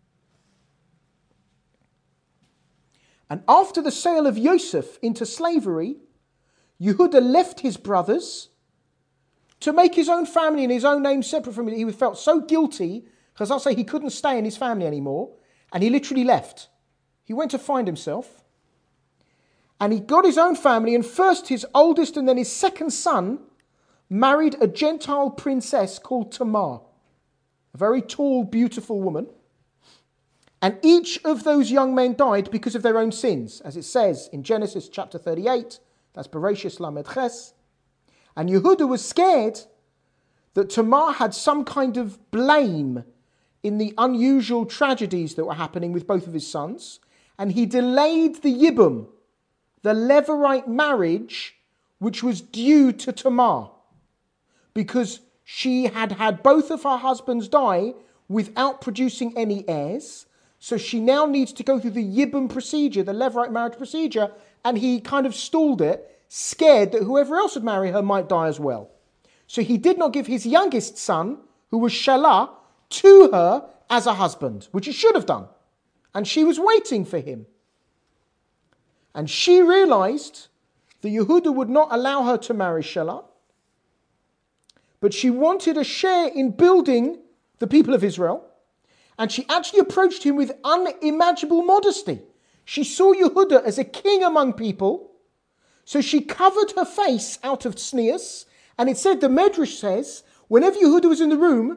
And after the sale of Yosef into slavery, Yehuda left his brothers to make his own family and his own name separate from it. He felt so guilty, because I'll say he couldn't stay in his family anymore. And he literally left. He went to find himself. And he got his own family. And first his oldest and then his second son married a Gentile princess called Tamar. A very tall, beautiful woman. And each of those young men died because of their own sins. As it says in Genesis chapter 38. That's Bereshis Lamed Ches. And Yehuda was scared that Tamar had some kind of blame in the unusual tragedies that were happening with both of his sons. And he delayed the Yibum, the Levirate marriage, which was due to Tamar, because she had had both of her husbands die without producing any heirs. So she now needs to go through the Yibum procedure, the Levirate marriage procedure, and he kind of stalled it, scared that whoever else would marry her might die as well. So he did not give his youngest son, who was Shelah, to her as a husband, which he should have done. And she was waiting for him. And she realized that Yehuda would not allow her to marry Shelah, but she wanted a share in building the people of Israel. And she actually approached him with unimaginable modesty. She saw Yehuda as a king among people, so she covered her face out of tznius. And it said, the Medrash says, whenever Yehuda was in the room,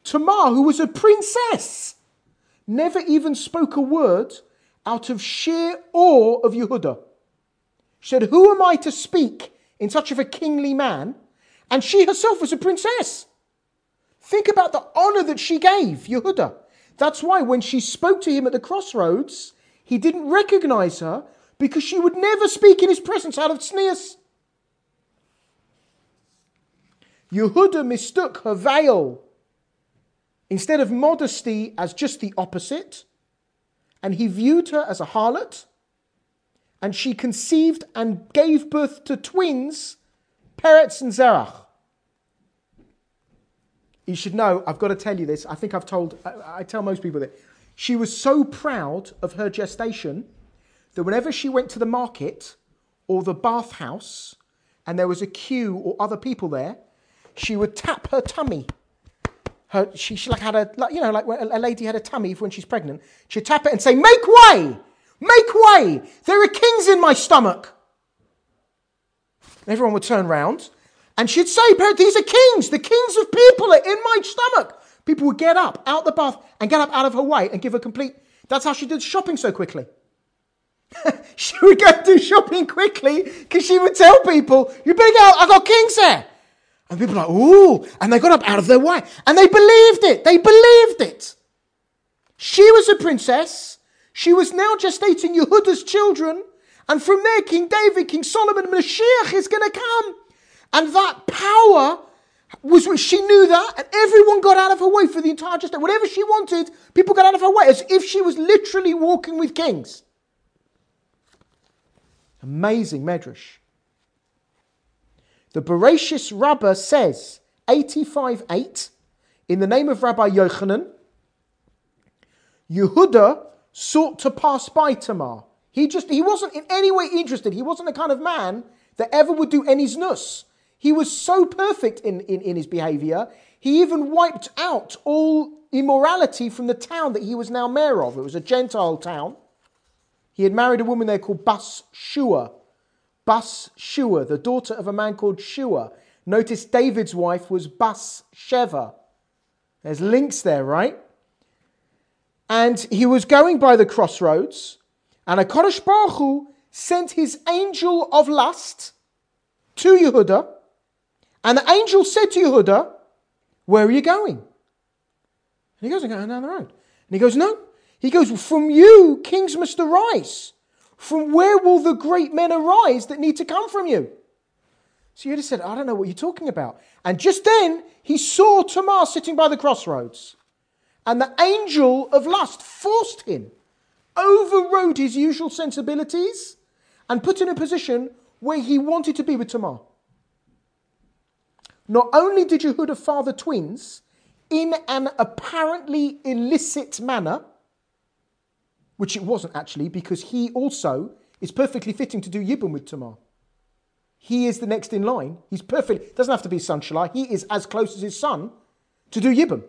Tamar, who was a princess, never even spoke a word out of sheer awe of Yehuda. She said, who am I to speak in such of a kingly man? And she herself was a princess. Think about the honor that she gave Yehuda. That's why when she spoke to him at the crossroads, he didn't recognize her because she would never speak in his presence out of tznius. Yehuda mistook her veil instead of modesty as just the opposite, and he viewed her as a harlot, and she conceived and gave birth to twins, Peretz and Zerach. You should know, I've got to tell you this, I think I tell most people that she was so proud of her gestation that whenever she went to the market or the bathhouse and there was a queue or other people there, she would tap her tummy. She had like when a lady had a tummy when she's pregnant. She'd tap it and say, make way! Make way! There are kings in my stomach. And everyone would turn round and she'd say, these are kings. The kings of people are in my stomach. People would get up out the bath and get up out of her way and give her complete... That's how she did shopping so quickly. She would go do shopping quickly because she would tell people, you better go, I got kings there. And people were like, ooh, and they got up out of their way. And they believed it. They believed it. She was a princess. She was now gestating Yehuda's children. And from there, King David, King Solomon, Mashiach is going to come. And that power was, she knew that, and everyone got out of her way for the entire gestation. Whatever she wanted, people got out of her way, as if she was literally walking with kings. Amazing medrash. The Bereshis Rabbah says, 85:8, in the name of Rabbi Yochanan, Yehuda sought to pass by Tamar. He wasn't in any way interested. He wasn't the kind of man that ever would do any znus. He was so perfect in his behavior, he even wiped out all immorality from the town that he was now mayor of. It was a Gentile town. He had married a woman there called Bas Shua. Bas Shua, the daughter of a man called Shua. Notice David's wife was Bas Sheva. There's links there, right? And he was going by the crossroads, and HaKadosh Baruch Hu sent his angel of lust to Yehuda, and the angel said to Yehuda, where are you going? And he goes, I'm going down the road. And he goes, no. He goes, from you, kings must arise. From where will the great men arise that need to come from you? So Yehuda said, I don't know what you're talking about. And just then, he saw Tamar sitting by the crossroads. And the angel of lust forced him, overrode his usual sensibilities, and put him in a position where he wanted to be with Tamar. Not only did Yehuda father twins in an apparently illicit manner, which it wasn't actually, because he also is perfectly fitting to do Yibum with Tamar. He is the next in line. He's perfect. Doesn't have to be his son Shalai. He is as close as his son to do Yibum.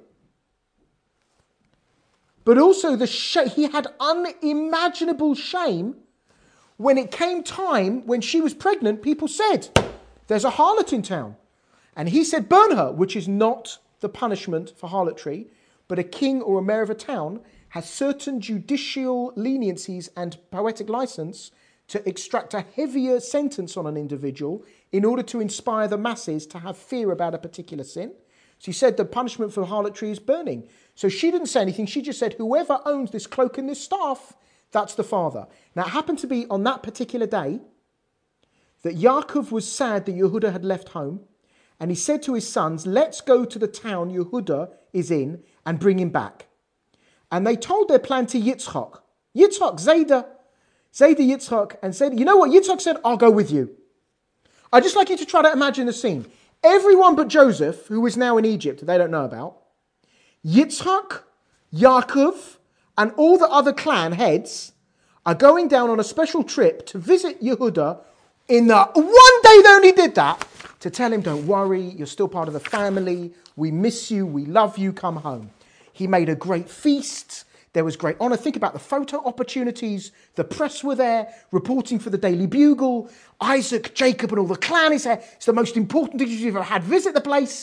But also he had unimaginable shame when it came time, when she was pregnant, people said, there's a harlot in town. And he said, burn her, which is not the punishment for harlotry, but a king or a mayor of a town has certain judicial leniencies and poetic license to extract a heavier sentence on an individual in order to inspire the masses to have fear about a particular sin. So he said the punishment for harlotry is burning. So she didn't say anything. She just said, whoever owns this cloak and this staff, that's the father. Now it happened to be on that particular day that Yaakov was sad that Yehuda had left home. And he said to his sons, let's go to the town Yehuda is in and bring him back. And they told their plan to Yitzchak. Zayda Yitzchak, and said, you know what? Yitzchak said, I'll go with you. I'd just like you to try to imagine the scene. Everyone but Joseph, who is now in Egypt, they don't know about, Yitzchak, Yaakov, and all the other clan heads are going down on a special trip to visit Yehuda in the one day they only did that, to tell him, don't worry, you're still part of the family, we miss you, we love you, come home. He made a great feast. There was great honor. Think about the photo opportunities. The press were there, reporting for the Daily Bugle. Isaac, Jacob, and all the clan is there. It's the most important thing you've ever had. Visit the place.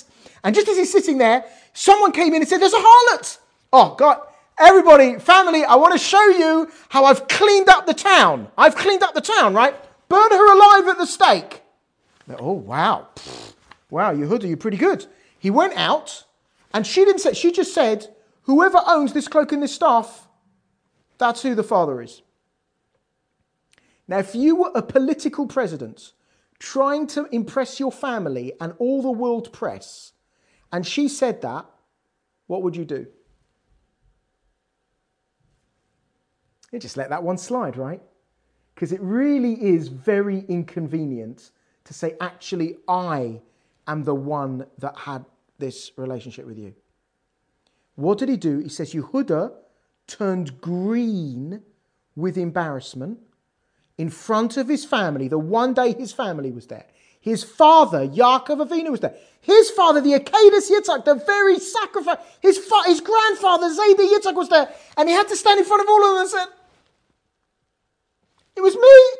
And just as he's sitting there, someone came in and said, there's a harlot. Oh, God, everybody, family, I want to show you how I've cleaned up the town. I've cleaned up the town, right? Burn her alive at the stake. Oh, wow. Wow, Yehuda, you're pretty good. He went out, and she didn't say, she just said, whoever owns this cloak and this staff, that's who the father is. Now, if you were a political president trying to impress your family and all the world press, and she said that, what would you do? You just let that one slide, right? Because it really is very inconvenient to say, actually, I am the one that had this relationship with you. What did he do? He says, Yehuda turned green with embarrassment in front of his family. The one day his family was there. His father, Yaakov Avinu, was there. His father, the Akedas Yitzhak, the very sacrifice, his grandfather, Zayda Yitzhak, was there. And he had to stand in front of all of them and said, it was me.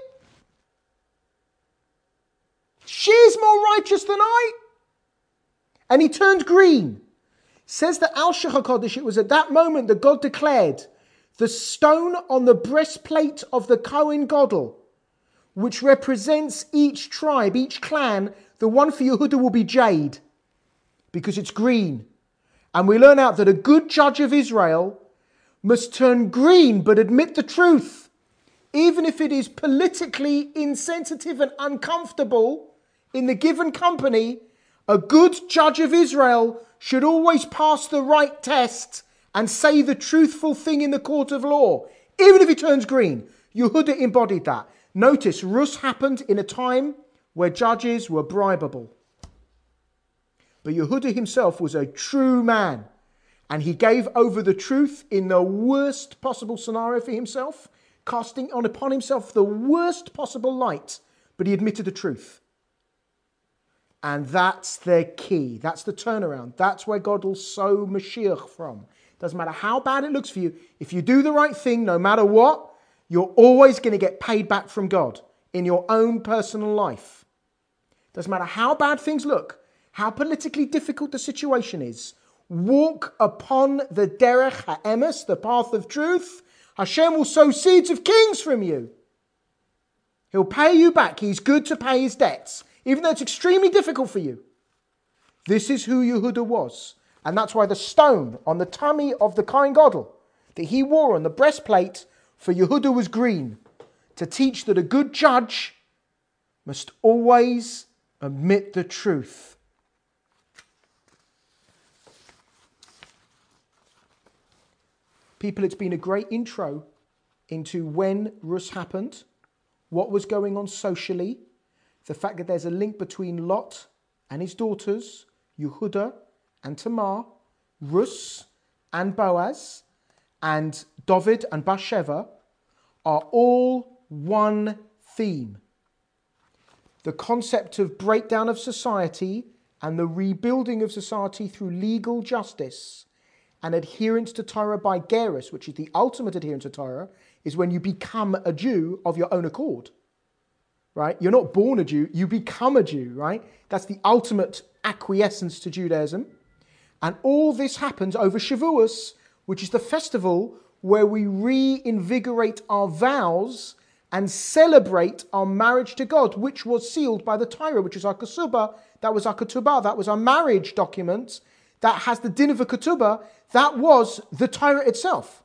She's more righteous than I. And he turned green. Says that Al-Shech HaKodesh, it was at that moment that God declared the stone on the breastplate of the Kohen Gadol, which represents each tribe, each clan, the one for Yehuda will be jade, because it's green. And we learn out that a good judge of Israel must turn green but admit the truth, even if it is politically insensitive and uncomfortable in the given company. A good judge of Israel should always pass the right test and say the truthful thing in the court of law, even if he turns green. Yehuda embodied that. Notice, Rus happened in a time where judges were bribable. But Yehuda himself was a true man, and he gave over the truth in the worst possible scenario for himself, casting upon himself the worst possible light, but he admitted the truth. And that's the key. That's the turnaround. That's where God will sow Mashiach from. Doesn't matter how bad it looks for you. If you do the right thing, no matter what, you're always going to get paid back from God in your own personal life. Doesn't matter how bad things look, how politically difficult the situation is. Walk upon the derech ha'emes, the path of truth. Hashem will sow seeds of kings from you. He'll pay you back. He's good to pay his debts, even though it's extremely difficult for you. This is who Yehuda was. And that's why the stone on the tummy of the Kohen Gadol that he wore on the breastplate for Yehuda was green, to teach that a good judge must always admit the truth. People, it's been a great intro into when Rus happened, what was going on socially, the fact that there's a link between Lot and his daughters, Yehuda and Tamar, Rus and Boaz, and David and Bathsheba are all one theme. The concept of breakdown of society and the rebuilding of society through legal justice and adherence to Torah by gerus, which is the ultimate adherence to Torah, is when you become a Jew of your own accord. Right? You're not born a Jew, you become a Jew, right? That's the ultimate acquiescence to Judaism. And all this happens over Shavuos, which is the festival where we reinvigorate our vows and celebrate our marriage to God, which was sealed by the Torah, which is our ketubah, that was our ketubah, that was our marriage document, that has the din of a ketubah, that was the Torah itself.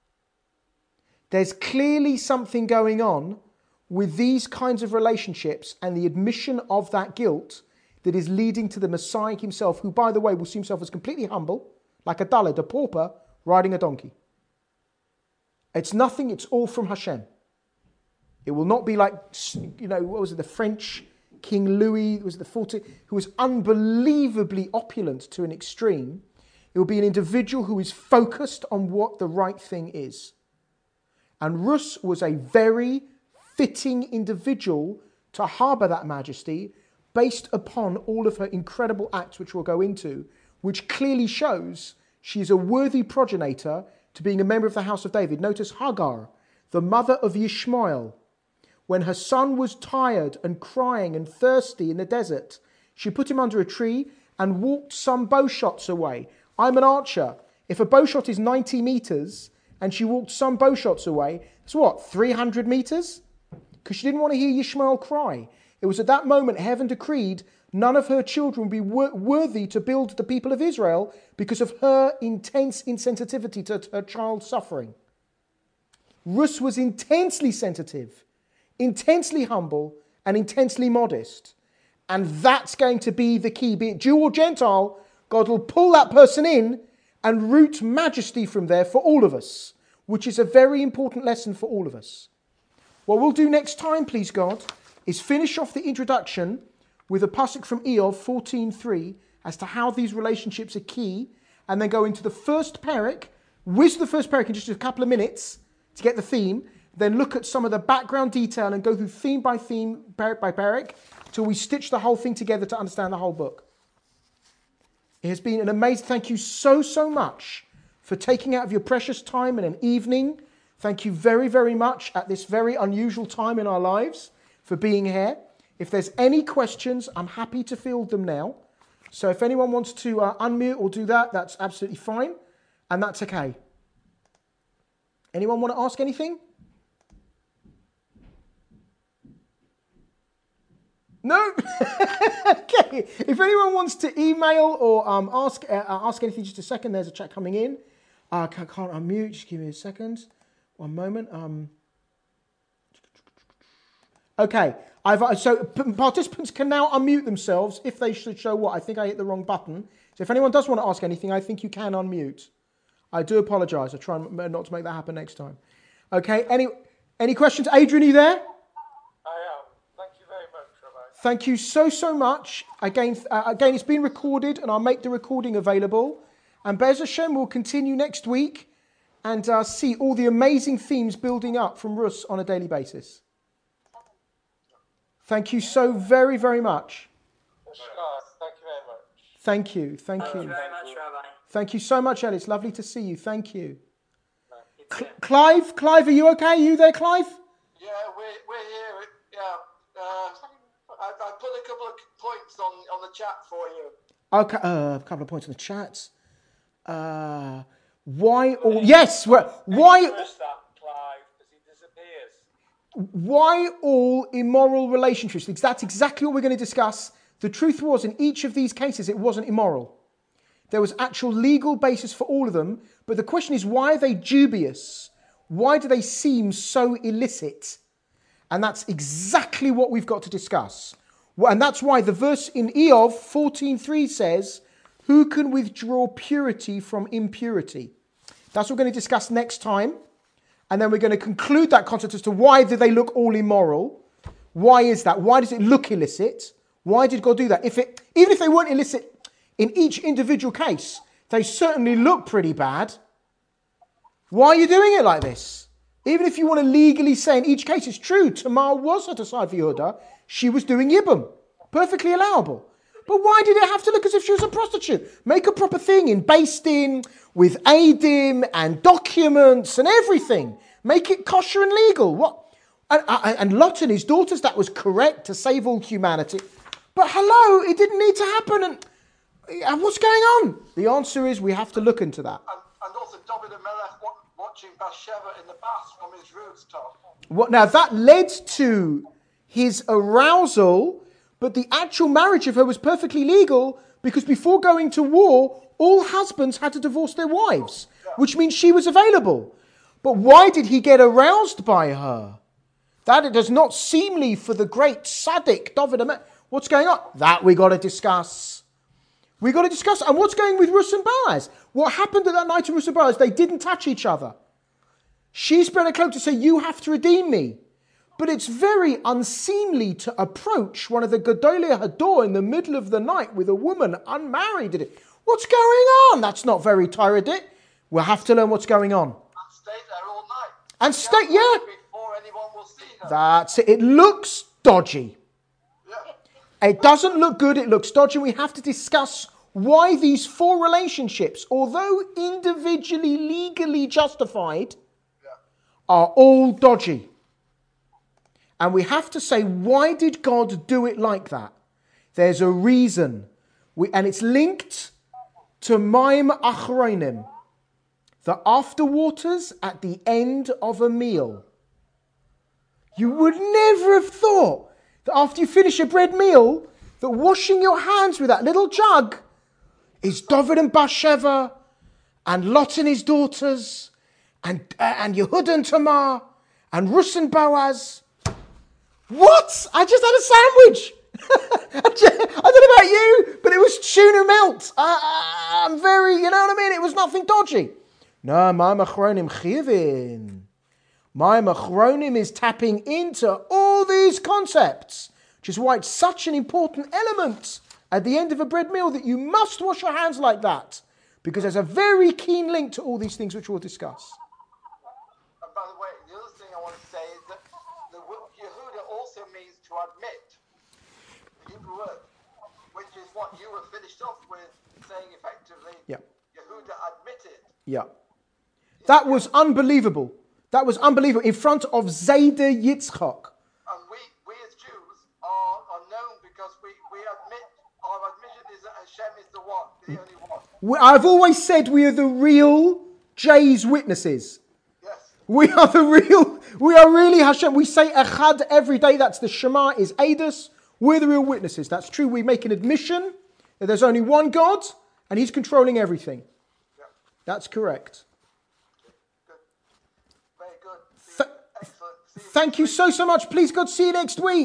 There's clearly something going on with these kinds of relationships and the admission of that guilt that is leading to the Messiah himself, who, by the way, will see himself as completely humble, like a daled, a pauper, riding a donkey. It's nothing, it's all from Hashem. It will not be like, what was it, the French King Louis, was it the 14th, who was unbelievably opulent to an extreme. It will be an individual who is focused on what the right thing is. And Rus was a very fitting individual to harbour that majesty based upon all of her incredible acts, which we'll go into, which clearly shows she is a worthy progenitor to being a member of the house of David. Notice Hagar, the mother of Yishmael, when her son was tired and crying and thirsty in the desert, she put him under a tree and walked some bow shots away. I'm an archer. If a bow shot is 90 meters and she walked some bow shots away, it's what, 300 meters? Because she didn't want to hear Ishmael cry. It was at that moment heaven decreed none of her children would be worthy to build the people of Israel because of her intense insensitivity to her child's suffering. Ruth was intensely sensitive, intensely humble, and intensely modest. And that's going to be the key. Be it Jew or Gentile, God will pull that person in and root majesty from there for all of us, which is a very important lesson for all of us. What we'll do next time, please God, is finish off the introduction with a pasuk from Eov 14:3 as to how these relationships are key, and then go into the first parak, whiz the first parak in just a couple of minutes to get the theme, then look at some of the background detail and go through theme by theme, parak by parak, till we stitch the whole thing together to understand the whole book. It has been an amazing, thank you so much for taking out of your precious time in an evening. Thank you very, very much at this very unusual time in our lives for being here. If there's any questions, I'm happy to field them now. So if anyone wants to unmute or do that, that's absolutely fine. And that's okay. Anyone want to ask anything? No? Okay. If anyone wants to email or ask anything, just a second. There's a chat coming in. I can't unmute. Just give me a second. One moment. Okay. So participants can now unmute themselves if they should show what. I think I hit the wrong button. So if anyone does want to ask anything, I think you can unmute. I do apologise. I'll try not to make that happen next time. Okay. Any questions? Adrian, are you there? Thank you so much. Again, it's been recorded, and I'll make the recording available. And Be'ez Hashem will continue next week and see all the amazing themes building up from Rus on a daily basis. Thank you so very, very much. Thank you. Thank you very much, Rabbi. Thank you so much, Ellie. It's lovely to see you. Thank you. Clive, are you okay? Are you there, Clive? Yeah, we're here. Yeah. I put a couple of points on the chat for you. Okay, a couple of points on the chat. Why all? Yes, why? Clive, as he disappears. Why all immoral relationships? That's exactly what we're going to discuss. The truth was, in each of these cases, it wasn't immoral. There was actual legal basis for all of them. But the question is, why are they dubious? Why do they seem so illicit? And that's exactly what we've got to discuss. And that's why the verse in Eov 14:3 says, who can withdraw purity from impurity? That's what we're going to discuss next time. And then we're going to conclude that concept as to why do they look all immoral? Why is that? Why does it look illicit? Why did God do that? Even if they weren't illicit in each individual case, they certainly look pretty bad. Why are you doing it like this? Even if you want to legally say in each case, it's true, Tamar was set aside for Yehuda. She was doing Yibum. Perfectly allowable. But why did it have to look as if she was a prostitute? Make a proper thing based in with Adim and documents and everything. Make it kosher and legal. What? And Lot and his daughters, that was correct to save all humanity. But hello, it didn't need to happen. And what's going on? The answer is we have to look into that. And also David and Melech watching Bathsheba in the bath from his rooftop. Now that led to his arousal, but the actual marriage of her was perfectly legal because before going to war, all husbands had to divorce their wives, which means she was available. But why did he get aroused by her? That it does not seemly for the great Tzaddik David. What's going on? That we got to discuss. We got to discuss. And what's going with Rus and Boaz? What happened at that night of Rus and Boaz? They didn't touch each other. She spread a cloak to say, you have to redeem me. But it's very unseemly to approach one of the Gedolei Hador in the middle of the night with a woman unmarried. What's going on? That's not very Torah-dit. We'll have to learn what's going on. And stay there all night. And stay, yeah. Before anyone will see her. That's it. It looks dodgy. Yeah. It doesn't look good. It looks dodgy. We have to discuss why these four relationships, although individually legally justified, are all dodgy. And we have to say, why did God do it like that? There's a reason. And it's linked to Maim Achronim, the afterwaters at the end of a meal. You would never have thought that after you finish a bread meal, that washing your hands with that little jug is David and Bathsheba and Lot and his daughters and Yehud and Tamar and Rus and Boaz. What? I just had a sandwich. I don't know about you, but it was tuna melt. I'm very, you know what I mean? It was nothing dodgy. No, my Achronim chiyuvin. My Achronim is tapping into all these concepts, which is why it's such an important element at the end of a bread meal that you must wash your hands like that, because there's a very keen link to all these things which we'll discuss. And by the way, the other thing I want to say is that the word Yehuda also means to admit. The Hebrew word, which is what you were finished off with saying effectively. Yeah. Yehuda admitted. Yeah. That was unbelievable. That was unbelievable in front of Zayda Yitzchak. And we as Jews are known because we admit, our admission is that Hashem is the one, the only one. I've always said we are the real J's witnesses. Yes. We are really Hashem. We say Echad every day. That's the Shema is Eidos. We're the real witnesses. That's true. We make an admission that there's only one God and He's controlling everything. Yep. That's correct. Good. Very good. Thank you so much. Please, God, see you next week.